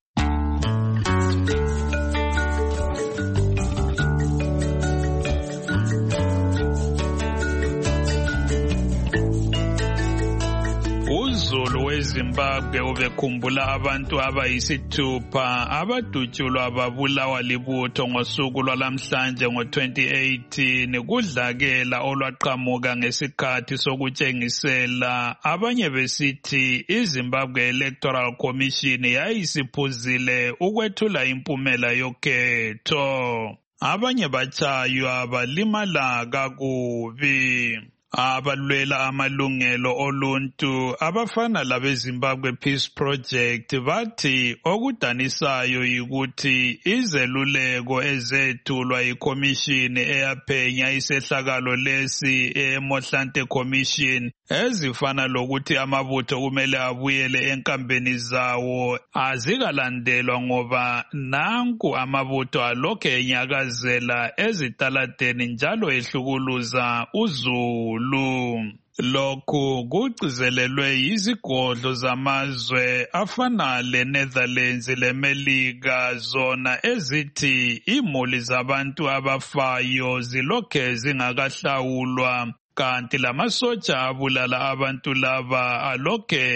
Uzulu weZimbabwe ubekhumbula abantu abayisithupha abadutshulwa babulawa libutho ngosuku lwalamhlanje ngo-twenty eighteen kudlakela olwaqhamuka ngesikhathi sokutshengisela, abanye besithi iZimbabwe Electoral Commission yayisiphuzile ukwethula impumela yokhetho. Abanye batshaywa balimala kakubi. Abalwela amalungelo oluntu abafana labeZimbabwe Peace Project bathi okudanisayo yikuthi izeluleko ezethulwa yikhomishini eyaphenya isehlakalo lesi eMohlante Commission ezifana lokuthi amabutho kumele abuyele enkambeni zawo azikalandelwa ngoba nanku amabutho alokhe enyakazela ezitaladeni njalo ehlukuluza uzulu. Lokhu kugcizelelwe yizigodlo zamazwe afana leNetherlands leMelika, zona ezithi imuli zabantu abafayo zilokhe zingakahlawulwa kanti lamasotsha abulala abantu laba alokhe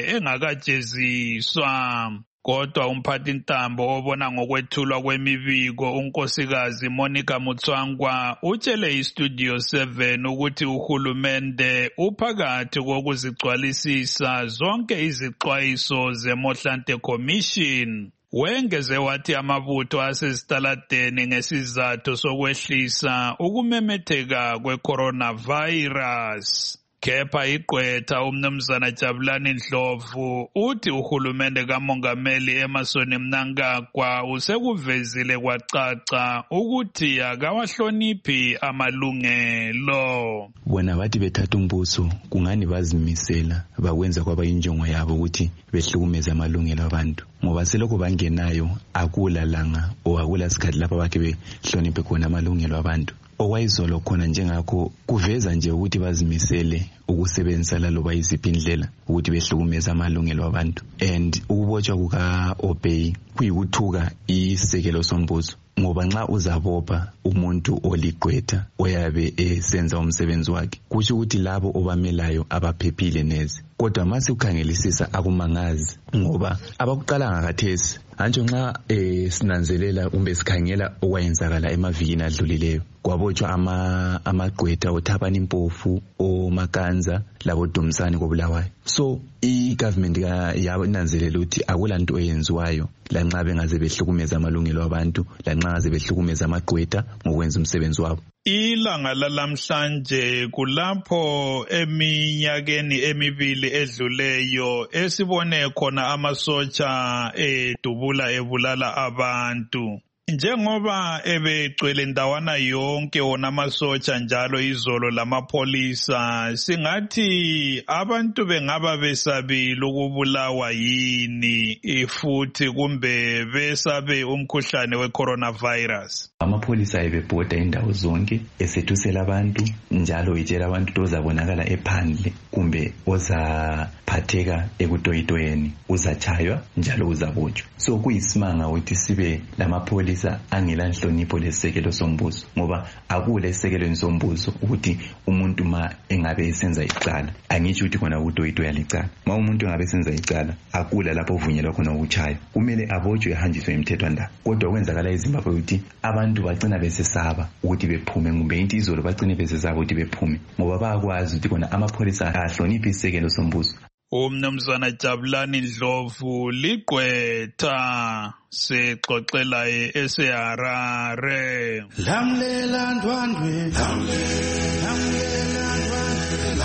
engakajeziswa. Kodwa umphathintambo obona ngokwethulwa kwemibiko unkosikazi Monica Mutswangwa utshele iStudio seven ukuthi uhulumende uphakathi kokuzigcwalisisa zonke izixwayiso zeMohlante Commission. Wengeze wathi amabutho asezitaladeni ngesizathu sokwehlisa ukumemetheka kwe-coronavirus. Kepha igqwetha umnumzana Jabulani Ndlovu uthi uhulumende kamongameli Emmerson Mnangagwa usekuvezile kwacaca ukuthi akawahloniphi amalungelo. Bona bathi bethatha umbuso kungani bazimisela bakwenza kwaba injongo yabo ukuthi behlukumeze amalungelo abantu, ngoba selokho bangenayo akula langa o akula sikhathi lapha bakhe behloniphe khona amalungelo abantu. Okwayizolo khona njengakho kuveza nje ukuthi bazimisele ukusebenzisa laloba iziphi indlela ukuthi behlukumeza amalungelo abantu. And ukubotshwa kuka Obey kuyikuthuka isekelo sombuso, ngoba nxa uzabopha umuntu oligqwetha oyabe esenza umsebenzi wakhe kusho ukuthi labo obamelayo abaphephile neze. Kodwa mase ukhangelisisa akumangazi, ngoba abakuqala ngakathesi antsho nxa eh, sinanzelela kumbe sikhangela okwayenzakala emavikini adlulileyo kwabotshwa ama amagqwetha oThabani Mpofu, oMakanza labo Dumsani koBulawayo. So i-government yananzelela ukuthi akulanto eyenziwayo lanxa bengaze behlukumeza amalungelo abantu, lanxa ngaze behlukumeza amagqwetha ngokwenza umsebenzi wabo. Ilanga lalamhlanje kulapho eminyakeni emibili edluleyo esibone khona amasotsha edubula ebulala abantu. Njengoba ebegcwele ndawana yonke wona amasotsha njalo izolo lamapholisa, singathi abantu bengaba besabile ukubulawa yini futhi kumbe besabe umkhuhlane we-coronavirus. Amapholisa ebebhoda indawo zonke esethusela abantu njalo etshela abantu tozabonakala ephandle kumbe ozaphatheka ekutoyitoyeni uzatshaywa njalo uzabotshwa. So kuyisimanga ukuthi sibe lamapholisa angela nhlonipho lesekelo sombuso, ngoba akule isekelo sombuso ukuthi umuntu ma engabe esenza icala, angitsho ukuthi khona ukutoyitoya licala. Ma umuntu engabe esenza icala akula lapho uvunyelwa khona ukuchaya, kumele abotshwe ehanjiswe emthethwandaba. Kodwa kwenzakala eZimbabwe ukuthi abantu bagcina besesaba ukuthi bephume, kumbe into izolo bagcine besesaba ukuthi bephume ngoba bayakwazi ukuthi khona amapholisa ahloniphe isekelo sombuso. Umnumzana Jabulani Ndlovu ligqwetha sexoxela eseHarare. Lamlela ndwandwe, lamlela ndwandwe,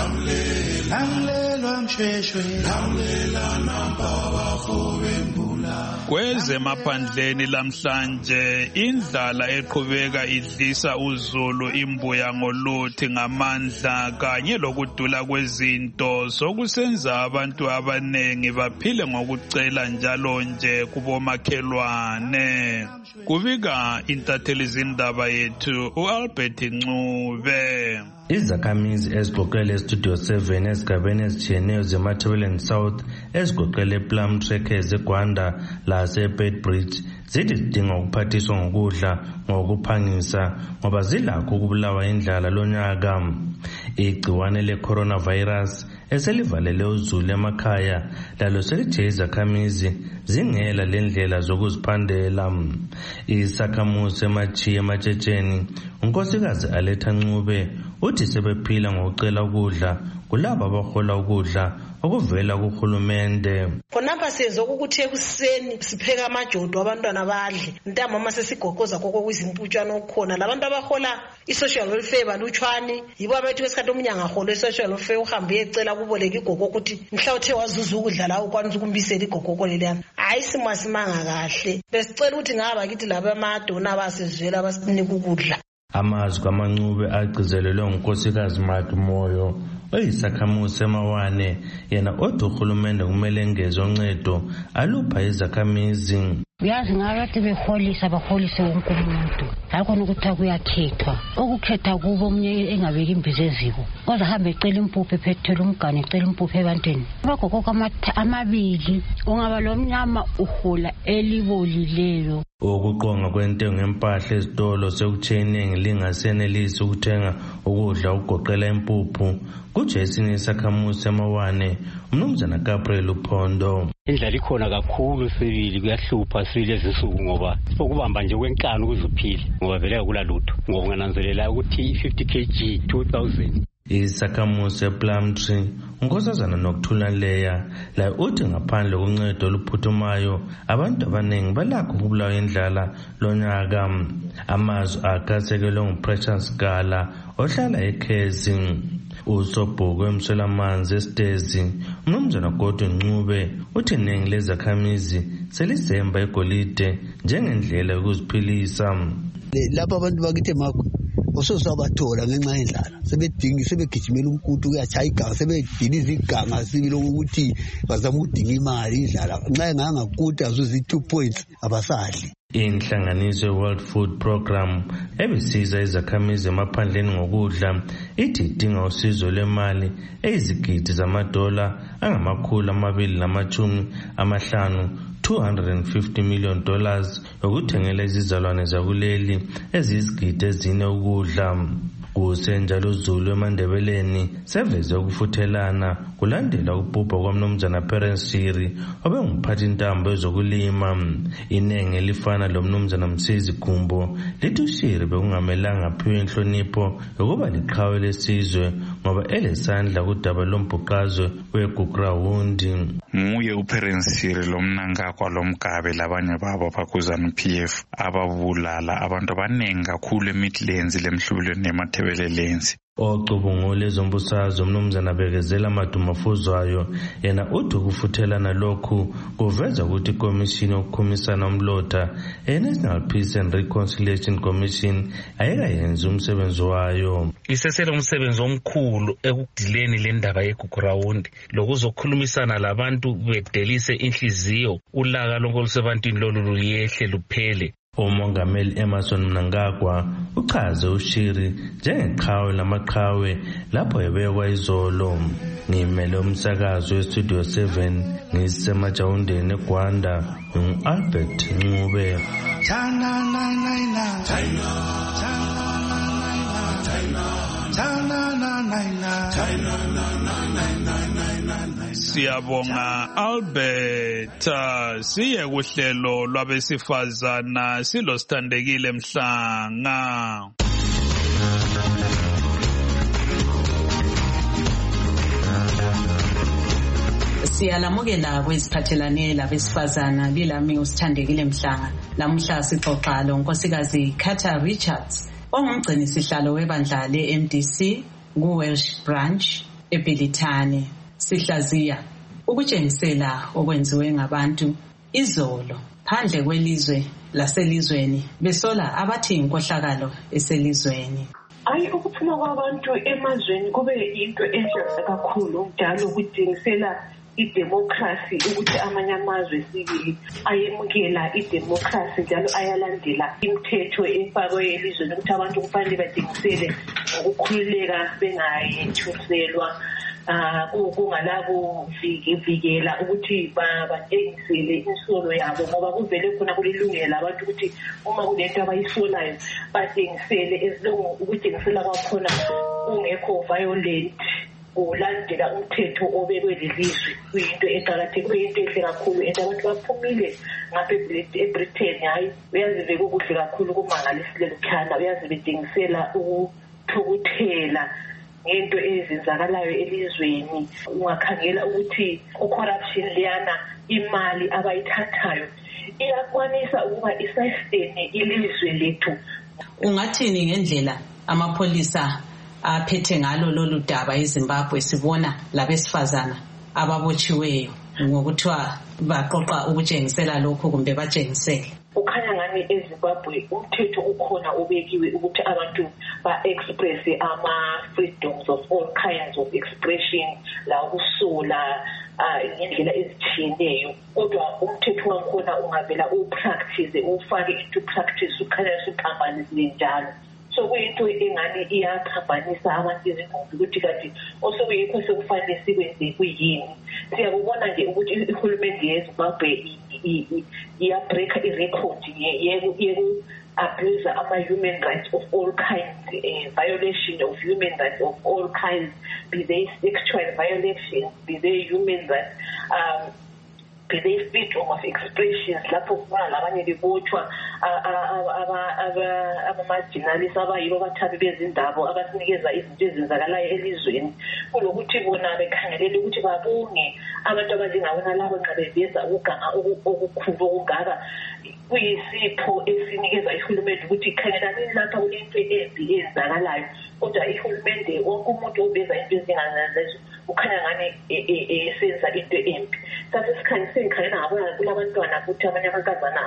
lamlela mshweshwe, lamlela namba bafube mbula. Kwezemaphandleni lamhlanje indlala eqhubeka idlisa uzulu imbuya ngoluthi ngamandla kanye lokudula kwezinto sokusenza abantu abanengi baphile ngokucela njalo nje kubomakhelwane. Kubika intatheli zindaba yethu uAlbert Ncube. Izakhamizi ezigoqele Studio seven ezigabeni ezitshiyeneyo zeMatabeleland South ezigoqele Plum Trekkers eGwanda laseBedbridge zithi zidinga ukuphathiswa ngokudla ngokuphangisa ngoba zilakho ukubulawa indlala lonyaka. Igciwane le-coronavirus eselivalele uzulu emakhaya lalo selithe izakhamizi zingela lendlela zokuziphandela. Isakhamuzi emachiye ematshentsheni unkosikazi Aletha Ncube uthi sebephila ngokucela ukudla kulabo abahola ukudla okuvela kuhulumende. Khonapha siyenza ukuthi ekuseni sipheka amajodo abantwana badle ntambama sesigogoza koko kwizimputshana okukhona labantu abahola i-social welfare balutshwane yibo abathi kwesikhathi umnyanga aholo i-social welfare uhambe yecela kuboleka igogo ukuthi mhla uthe wazuza ukudla la ukwanisa ukumbisela igogoko leliyana. Hayi simo asimanga kahle besicela ukuthi ngaba kithi laba amadona abasizwela abasinika ukudla. Amazwi kaMancube agcizelelwe ngunkosikazi Matu Moyo oyisakhamuzi semawane yena othi uhulumende kumele engeze uncedo alupha izakhamizi. Uyazi ngabathi beholisa baholise wonke umuntu hayi khona ukuthi kuyakhethwa okukhetha kubo omunye engabeki imbizo eziko kodwa hambe ecela impuphu ephethela umgane ecela impuphu ebantwini abagogo amabili ungaba lo mnyama uhola elibolileyo. Ukuqonga kwentengo empahla ezitolo sekutsheningi lingasenelisi ukuthenga ukudla ukugoqela impuphu kutshe esinye isakhamuzi semawane umnumzana Gabriel Uphondo. Indlela ikhona kakhulu sibili kuyahlupha sibili ezinsuku ngoba sokubamba nje kwenkani ukuzuphila ngoba vele akula lutho ngoba ungananzelela ukuthi fifty kilograms two thousand. Isakhamuzi ePlumtree unkosazana Nokuthula Leya la uthi ngaphandle koncedo oluphuthumayo abantu abaningi balakho ukubulawa indlala lonyaka. Amazwi akasekelwe nguPrecious Gala ohlala eKhezi. Usobhuku emswelamanzi esitezi umnumzana Gordon Ncube uthi iningi lezakhamizi selizemba egolide njengendlela yokuziphilisa. Lapha abantu bakithi makho ososabathola ngenxa yendlala sebedinga sebegijimela umkutu kuyachaya iganga sebediniza iganga sibilo ukuthi bazama ukudinga imali indlala nxa engangakuti azuzi two points abasadli. Inhlanganiso ye-World Food Program ebisiza izakhamizi emaphandleni ngokudla ithi idinga usizo lwemali eyizigidi zamadola angamakhulu amabili namachumi amahlanu two hundred fifty million dollars yokuthengela izizalwane zakuleli eziyizigidi ezine ukudla. Kusenjalo uZulu eMandebeleni seveze ukufuthelana kulandela ukubhubha kwamnumzana Perence Shiri obengumphathi intambo ezokulima. Inenge elifana lomnumzana Msizi Gumbo lithi uShiri bekungamelanga aphiwe inhlonipho yokuba liqhawe lesizwe ngoba elesandla kudaba lombhuqazwe weGugurawundi. Nguye uPerence Shiri lomnanga kwalomgabe labanye babo bakuzana P F ababulala abantu abanengi kakhulu eMidlands lemhlubulweni neMatabeleland. Ocubungula ezombusazwe umnumzana Bekezela Madumafuzwayo yena uthi ukufuthelana lokhu kuveza ukuthi ikomishini yokukhumisana umlotha e-National Peace and Reconciliation Commission ayikayenzi umsebenzi wayo. Isesele umsebenzi omkhulu ekudileni le ndaba yeGugurawundi lokuzokhulumisana labantu bedelise inhliziyo ulaka lonke olusebantwini lolu luyehle luphele. Umongameli Emerson Mnangagwa uchaze uShiri njengeqhawe lamaqhawe lapho ebekwa izolo. Ngimele umsakazo weStudio seven ngisemajawundeni eGwanda ngu-Albert Ncube. Siyabonga Albert. Siye kuhlelo lwabesifazana silosithandekile Mhlanga. Siyalamukela kweziphathelane labesifazana lilami usithandekile Mhlanga. Lamuhla sixoxa lonkosikazi Kata Richards ongumgcini sihlalo webandla le-M D C ku-Welsh branch eBhilithani. Sihlaziya ukutshengisela okwenziwe ngabantu izolo phandle kwelizwe laselizweni besola abathi inkohlakalo eselizweni. Ayi ukuphuma kwabantu emazweni kube into enhle kakhulu njalo ukudingisela idemocracy ukuthi amanye amazwe sibili ayemukela idemocracy njalo ayalandela imithetho efakwe elizweni ukuthi abantu kufanele badingisele ngokukhululeka bengayethuselwa kungalabo vikela ukuthi batengisele insolo yabo ngoba kuvele khona kulilungela abantu ukuthi uma kunento abayisolayo batengisele esilungu ukutengisela kwakhona kungekho violent ulandela umthetho obekwe lelizwe kuyinto eqakathekile kuyinto ehle kakhulu and abantu baphumile ngapha eBritain hayi uyazi beke kuhle kakhulu kumangalisile lukhana uyazi betengisela ukuthukuthela ngento ezenzakalayo elizweni ungakhangela ukuthi ucorruption leyana imali abayithathayo iyakwanisa ukuba isisteme ilizwe lethu. Ungathini ngendlela amapholisa aphethe ngalo lolu daba eZimbabwe sibona labesifazana ababotshiweyo ngokuthiwa baqoqa ukutshengisela lokho kumbe batshengisele? Ukhanya ngani eZimbabwe umthetho ukhona obekiwe ukuthi abantu ba-express ama-freedoms of all kinds of expression la ukusola ngendlela ezitshiyeneyo kodwa umthetho wakhona ungavela upractice ufake into practice ukhanya usiphambanisile njalo. So kuyinto engani iyaphambanisa abantu izingqondo ukuthi kanti osokuyikho sekufanele sikwenze kuyini. Siyakubona nje ukuthi uhulumende yeZimbabwe iyabreaka i-record yeku-abuse ama-human rights of all kinds, uh, violation of human rights of all kinds, be they sexual violations, be they human rights, um, be they freedom of expressions. Lapho kubona labanye bebotshwa ama-marginalists abayibo abathabi bezindaba abasinikeza izinto ezenzakalayo elizweni kulokuthi bona bekhangelele ukuthi babonge abantu abanjengabona labo nxa beveza ukuganga okukhulu okungaka kuyisipho esinikeza ihulumende ukuthi khangelani lapha kulento embi eyenzakalayo kodwa ihulumende wonke umuntu obeza into ezingalezo ukhanya ngani esenza into embi. Sase sikhangela ngabona kulabantwana futhi abanye amankazana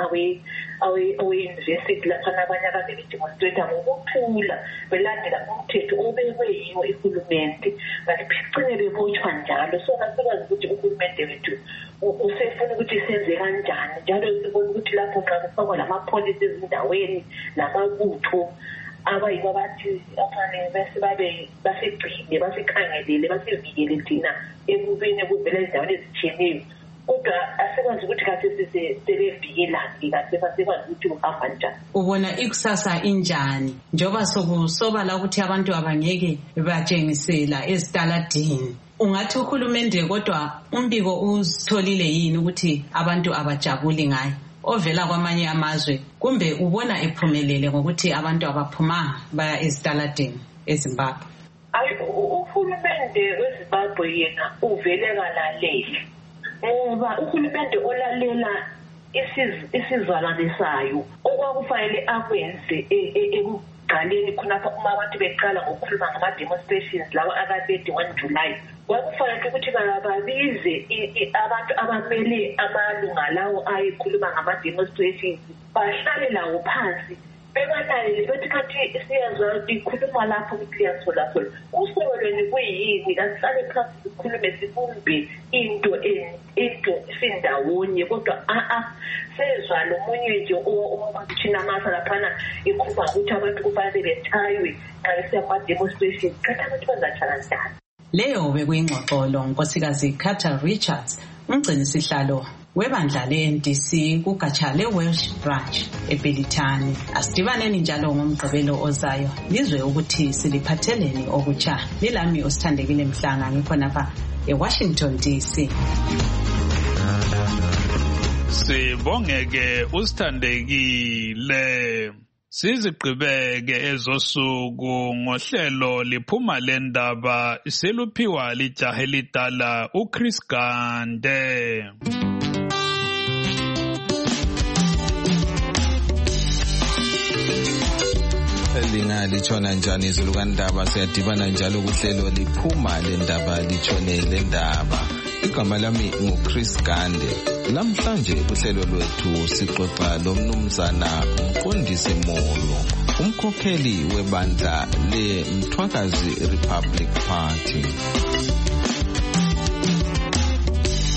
awe-university lapha nabanye abanye bedemonstrate ngokuthula belandela umthetho obekwe yiwo ihulumende kanti phicine bebotshwa njalo. So kasikwazi ukuthi uhulumende wethu usefuna ukuthi senze kanjani njalo sibona ukuthi lapho nxa kufakwa lama-policy ezindaweni namabutho abayibo bathi afanele bese babe basigcine basikhangelele basivikele thina ekubeni ekuvela ezindaweni ezitshiyeneyo kodwa asikwazi ukuthi kathi sebevikelani kathi asikwazi ukuthi uhamba njani. Ubona ikusasa injani njoba sokusobala ukuthi abantu abangeke batshengisela ezitaladini? Ungathi uhulumende kodwa umbiko uzitholile yini ukuthi abantu abajabuli ngayo ovela kwamanye amazwe kumbe ubona ephumelele ngokuthi abantu abaphumanga baya ezitaladini eZimbabwe? Ayi uhulumende weZimbabwe yena uvele kalalele ngoba uhulumende olalela isizalwane sayo okwakufanele akwenze ekuqaleni khonapha uma abantu beqala ngokukhuluma ngama-demonstrations lawa akade one July kwakufanele ukuthi babize abantu abamele amalunga lawo ayekhuluma ngama-demonstrations bahlale lawo phansi bebalalele bethi kanti siyazwa ikhuluma lapho kuyasolasola usolweni kuyini kasihlale phansi sikhulume sibumbe into into sindawonye kodwa a-a sezwa lo munye nje othina laphana ikhuluma ukuthi abantu kufanele betshaywe nxa besiya kuma-demonstrations kanti abantu bazatshana njani? Leyo bekuyingxoxo Nkosikazi Carter Richards umgcinisihlalo webandla le-N D C kugatsha le-Welsh branch eBelithani. Asidibaneni njalo ngomgqibelo ozayo lizwe ukuthi siliphatheleni okutsha. Lilami uSithandekile Mhlanga ngikhonapha eWashington D C. Sibongeke uSithandekile. Sizigqibeke ezosuku ngohlelo liphuma lendaba seluphiwa lijahe lidala uChris Gande. Linga litshona njani izulu kandaba siyadibana njalo kuhlelo liphuma lendaba litshone lendaba. Igama lami nguChris Gande. Namhlanje kuhlelo lwethu sixoxa lomnumzana uMqondisi Molo, umkhokheli webandla leMthwakazi Republic Party.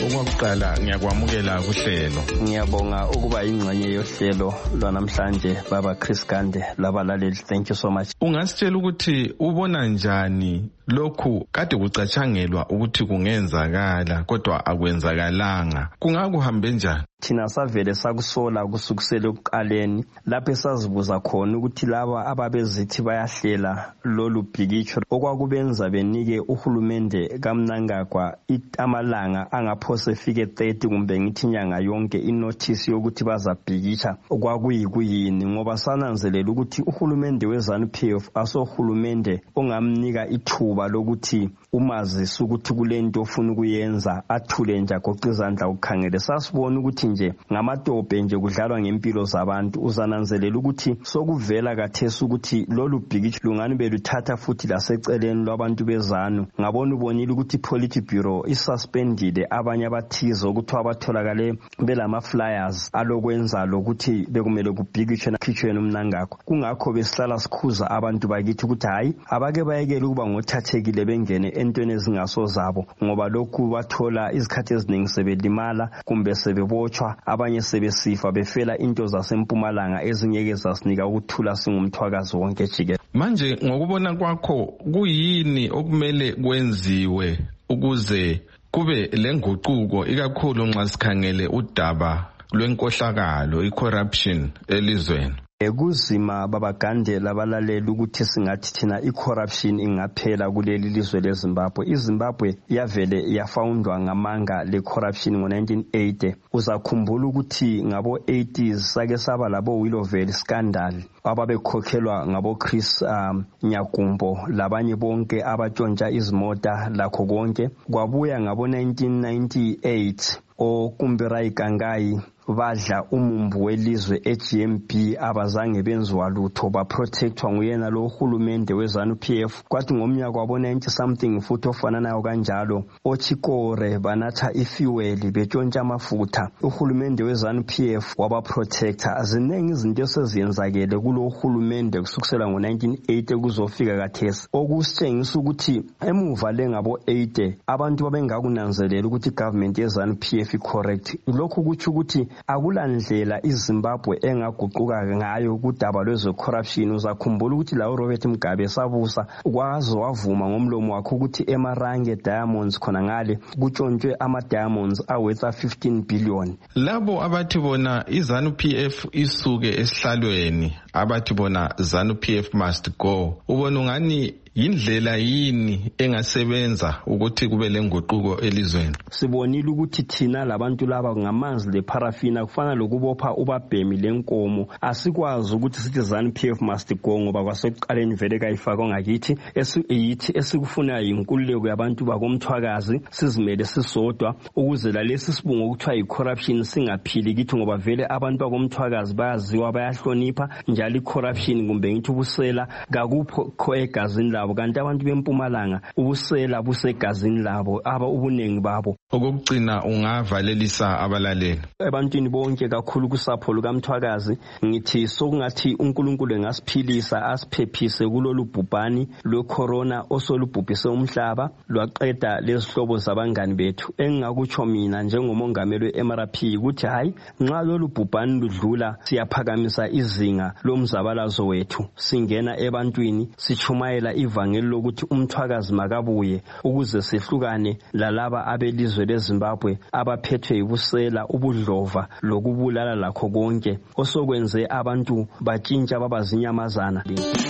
Okwakuqala ngiyakwamukela kuhlelo. Ngiyabonga ukuba ingxenye yohlelo lwanamhlanje baba Chris Gande labalaleli. Thank you so much. Ungasitshela ukuthi ubona njani lokhu kade kucatshangelwa ukuthi kungenzakala kodwa akwenzakalanga, kungakuhambe njani? Thina savele sakusola kusukusela ekuqaleni lapho esazibuza khona ukuthi laba ababezithi bayahlela lolu bhikisho okwakubenza benike uhulumende kaMnangagwa amalanga angaphose fike thirty kumbe ngithi inyanga yonke inotice yokuthi bazabhikisha okwakuyikuyini, ngoba sananzelela ukuthi uhulumende weZANU-P F asohulumende ongamnika ithuba lokuthi umazisi ukuthi kulento ofuna ukuyenza athule nje agoqa izandla ukukhangele. Sasibona ukuthi nje ngamadobhe nje kudlalwa ngempilo zabantu. Uzananzelela ukuthi sokuvela kathesi ukuthi lolu bhikisho lungani beluthatha futhi laseceleni lwabantu beZANU. Ngabona ubonile ukuthi Polity Bureau isuspendile abanye abathize ukuthi abatholakale belama flyers alokwenza lokuthi bekumele kubhikishwe nakhitshwe nomnangagwa. Kungakho besihlala sikhuza abantu bakithi ukuthi hayi abake bayekele ukuba ngothathekile bengene entweni ezingaso zabo, ngoba lokhu bathola izikhathi eziningi sebelimala kumbe sebebotshwa, abanye sebesifa befela into zasempumalanga ezingeke zasinika ukuthula singumthwakazi wonke jike. Manje ngokubona kwakho kuyini okumele kwenziwe ukuze kube lenguquko, ikakhulu nxa sikhangele udaba lwenkohlakalo i-corruption elizweni? Ekuzima baba Gande labalaleli ukuthi singathi thina i-corruption ingaphela kuleli lizwe leZimbabwe. iZimbabwe yavele yafoundwa ngamanga le-corruption ngo nineteen eighty. Uzakhumbula ukuthi ngabo eighties sake saba labo Willowvale scandal ababekhokhelwa ngabo Chris um, Nyagumbo labanye bonke abatshontsha izimota lakho konke. Kwabuya ngabo nineteen ninety-eight oKumbirai Kangai badla umumbu welizwe e-G M B abazange benziwa lutho baprotectwa nguyena lo hulumende weZANU-P F. Kwathi ngomnyaka wabo ninety something futhi ofananayo kanjalo oChikore banatha ifuel betshontsha amafutha. Uhulumende weZANU-P F wabaprotector. Ziningi izinto eseziyenzakele kulo uhulumende kusukela ngo nineteen eighty kuzofika kathesi, okusitshengisa ukuthi emuva lengabo eighty abantu babengakunanzelela ukuthi government yeZANU-P F i-correct. Lokhu kutsho ukuthi akulandlela iZimbabwe engaguquka ngayo kudaba lweze corruption. Uzakhumbula ukuthi la uRobert Mugabe sabusa kwaze wavuma ngomlomo wakhe ukuthi eMarange Diamonds khona ngale kutshontshwe ama diamonds awetha fifteen billion. Labo abathi bona iZANU-P F isuke esihlalweni, abathi bona ZANU-P F must go, ubona ngani indlela yini engasebenza ukuthi kube lenguquko elizweni? Sibonile ukuthi thina labantu laba ngamanzi leparafina kufana lokubopha ubabhemi lenkomo. Asikwazi ukuthi sithi ZANU-P F must go ngoba kwasekuqaleni vele kayifaka ngakithi esiyithi esikufuna inkululeko yabantu bakomthwakazi sizimele sisodwa ukuze la lesi sibungo ukuthiwa i-corruption singaphili kithi, ngoba vele abantu bakomthwakazi bayaziwa bayahlonipha njalo i-corruption kumbe ngithi ubusela kakupho egazini labo, kanti abantu bempumalanga ubusela busegazini labo aba ubunengi babo. Okugcina ungavalelisa abalaleli ebantwini bonke kakhulu kusapho lukaMthwakazi ngithi sokungathi uNkulunkulu engasiphilisa asiphephise kulolu bhubhani lwe-corona osolubhubhise umhlaba lwaqeda lezihlobo zabangani bethu. Engingakutsho mina njengomongameli we-M R P ukuthi hayi nxa lolu bhubhani ludlula siyaphakamisa izinga lomzabalazo wethu, singena ebantwini sichumayela ivangeli lokuthi umthwakazi makabuye ukuze sehlukane lalaba abelizwe leZimbabwe abaphethwe yibusela, ubudlova lokubulala lakho konke osokwenze abantu batshintsha babazinyamazana.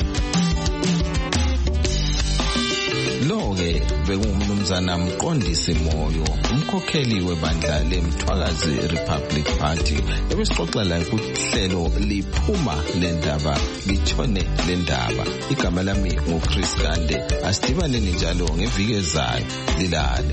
Lo-ke bekungumnumzana Mqondisi Moyo, umkhokheli webandla leMthwakazi Republic Party, ebesixoxela kuhlelo liphuma lendaba litshone lendaba. Igama lami nguChris Gande. Asidibaneni njalo ngeviki ezayo, lilale.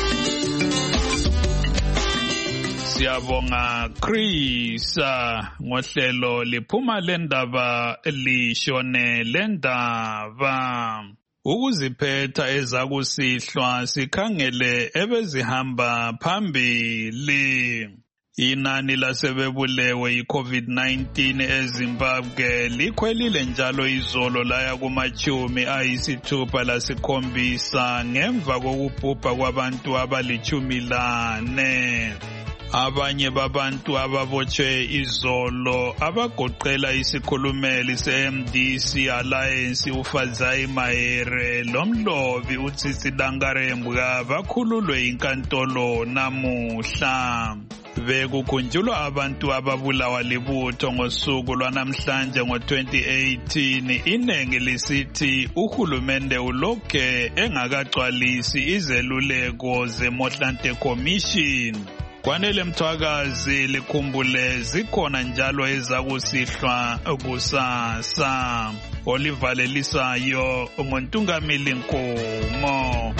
Siyabonga Chris ngohlelo liphuma lendaba lishone lendaba. Ukuziphetha ezakusihlwa sikhangele ebezihamba phambili. Inani lasebebulewe i-COVID nineteen eZimbabwe likhwelile njalo izolo laya kumachumi ayisithupha lasikhombisa ngemva kokubhubha kwabantu abalichumi lane. Abanye babantu ababotshwe izolo abagoqela isikhulumeli se-M D C Alliance uFadzayi Mahere lomlobi uTsitsi Dangarembga bakhululwe inkantolo namuhla. Bekukhunjulwa abantu ababulawa libutho ngosuku lwanamhlanje ngo twenty eighteen. Inengi lisithi uhulumende ulokhe engakagcwalisi izeluleko zeMotlanthe Commission. Kwanele Mthwakazi likhumbule zikhona njalo ezakusihlwa kusasa. Oliver Lelisayo, nguNtungamili Nkomo.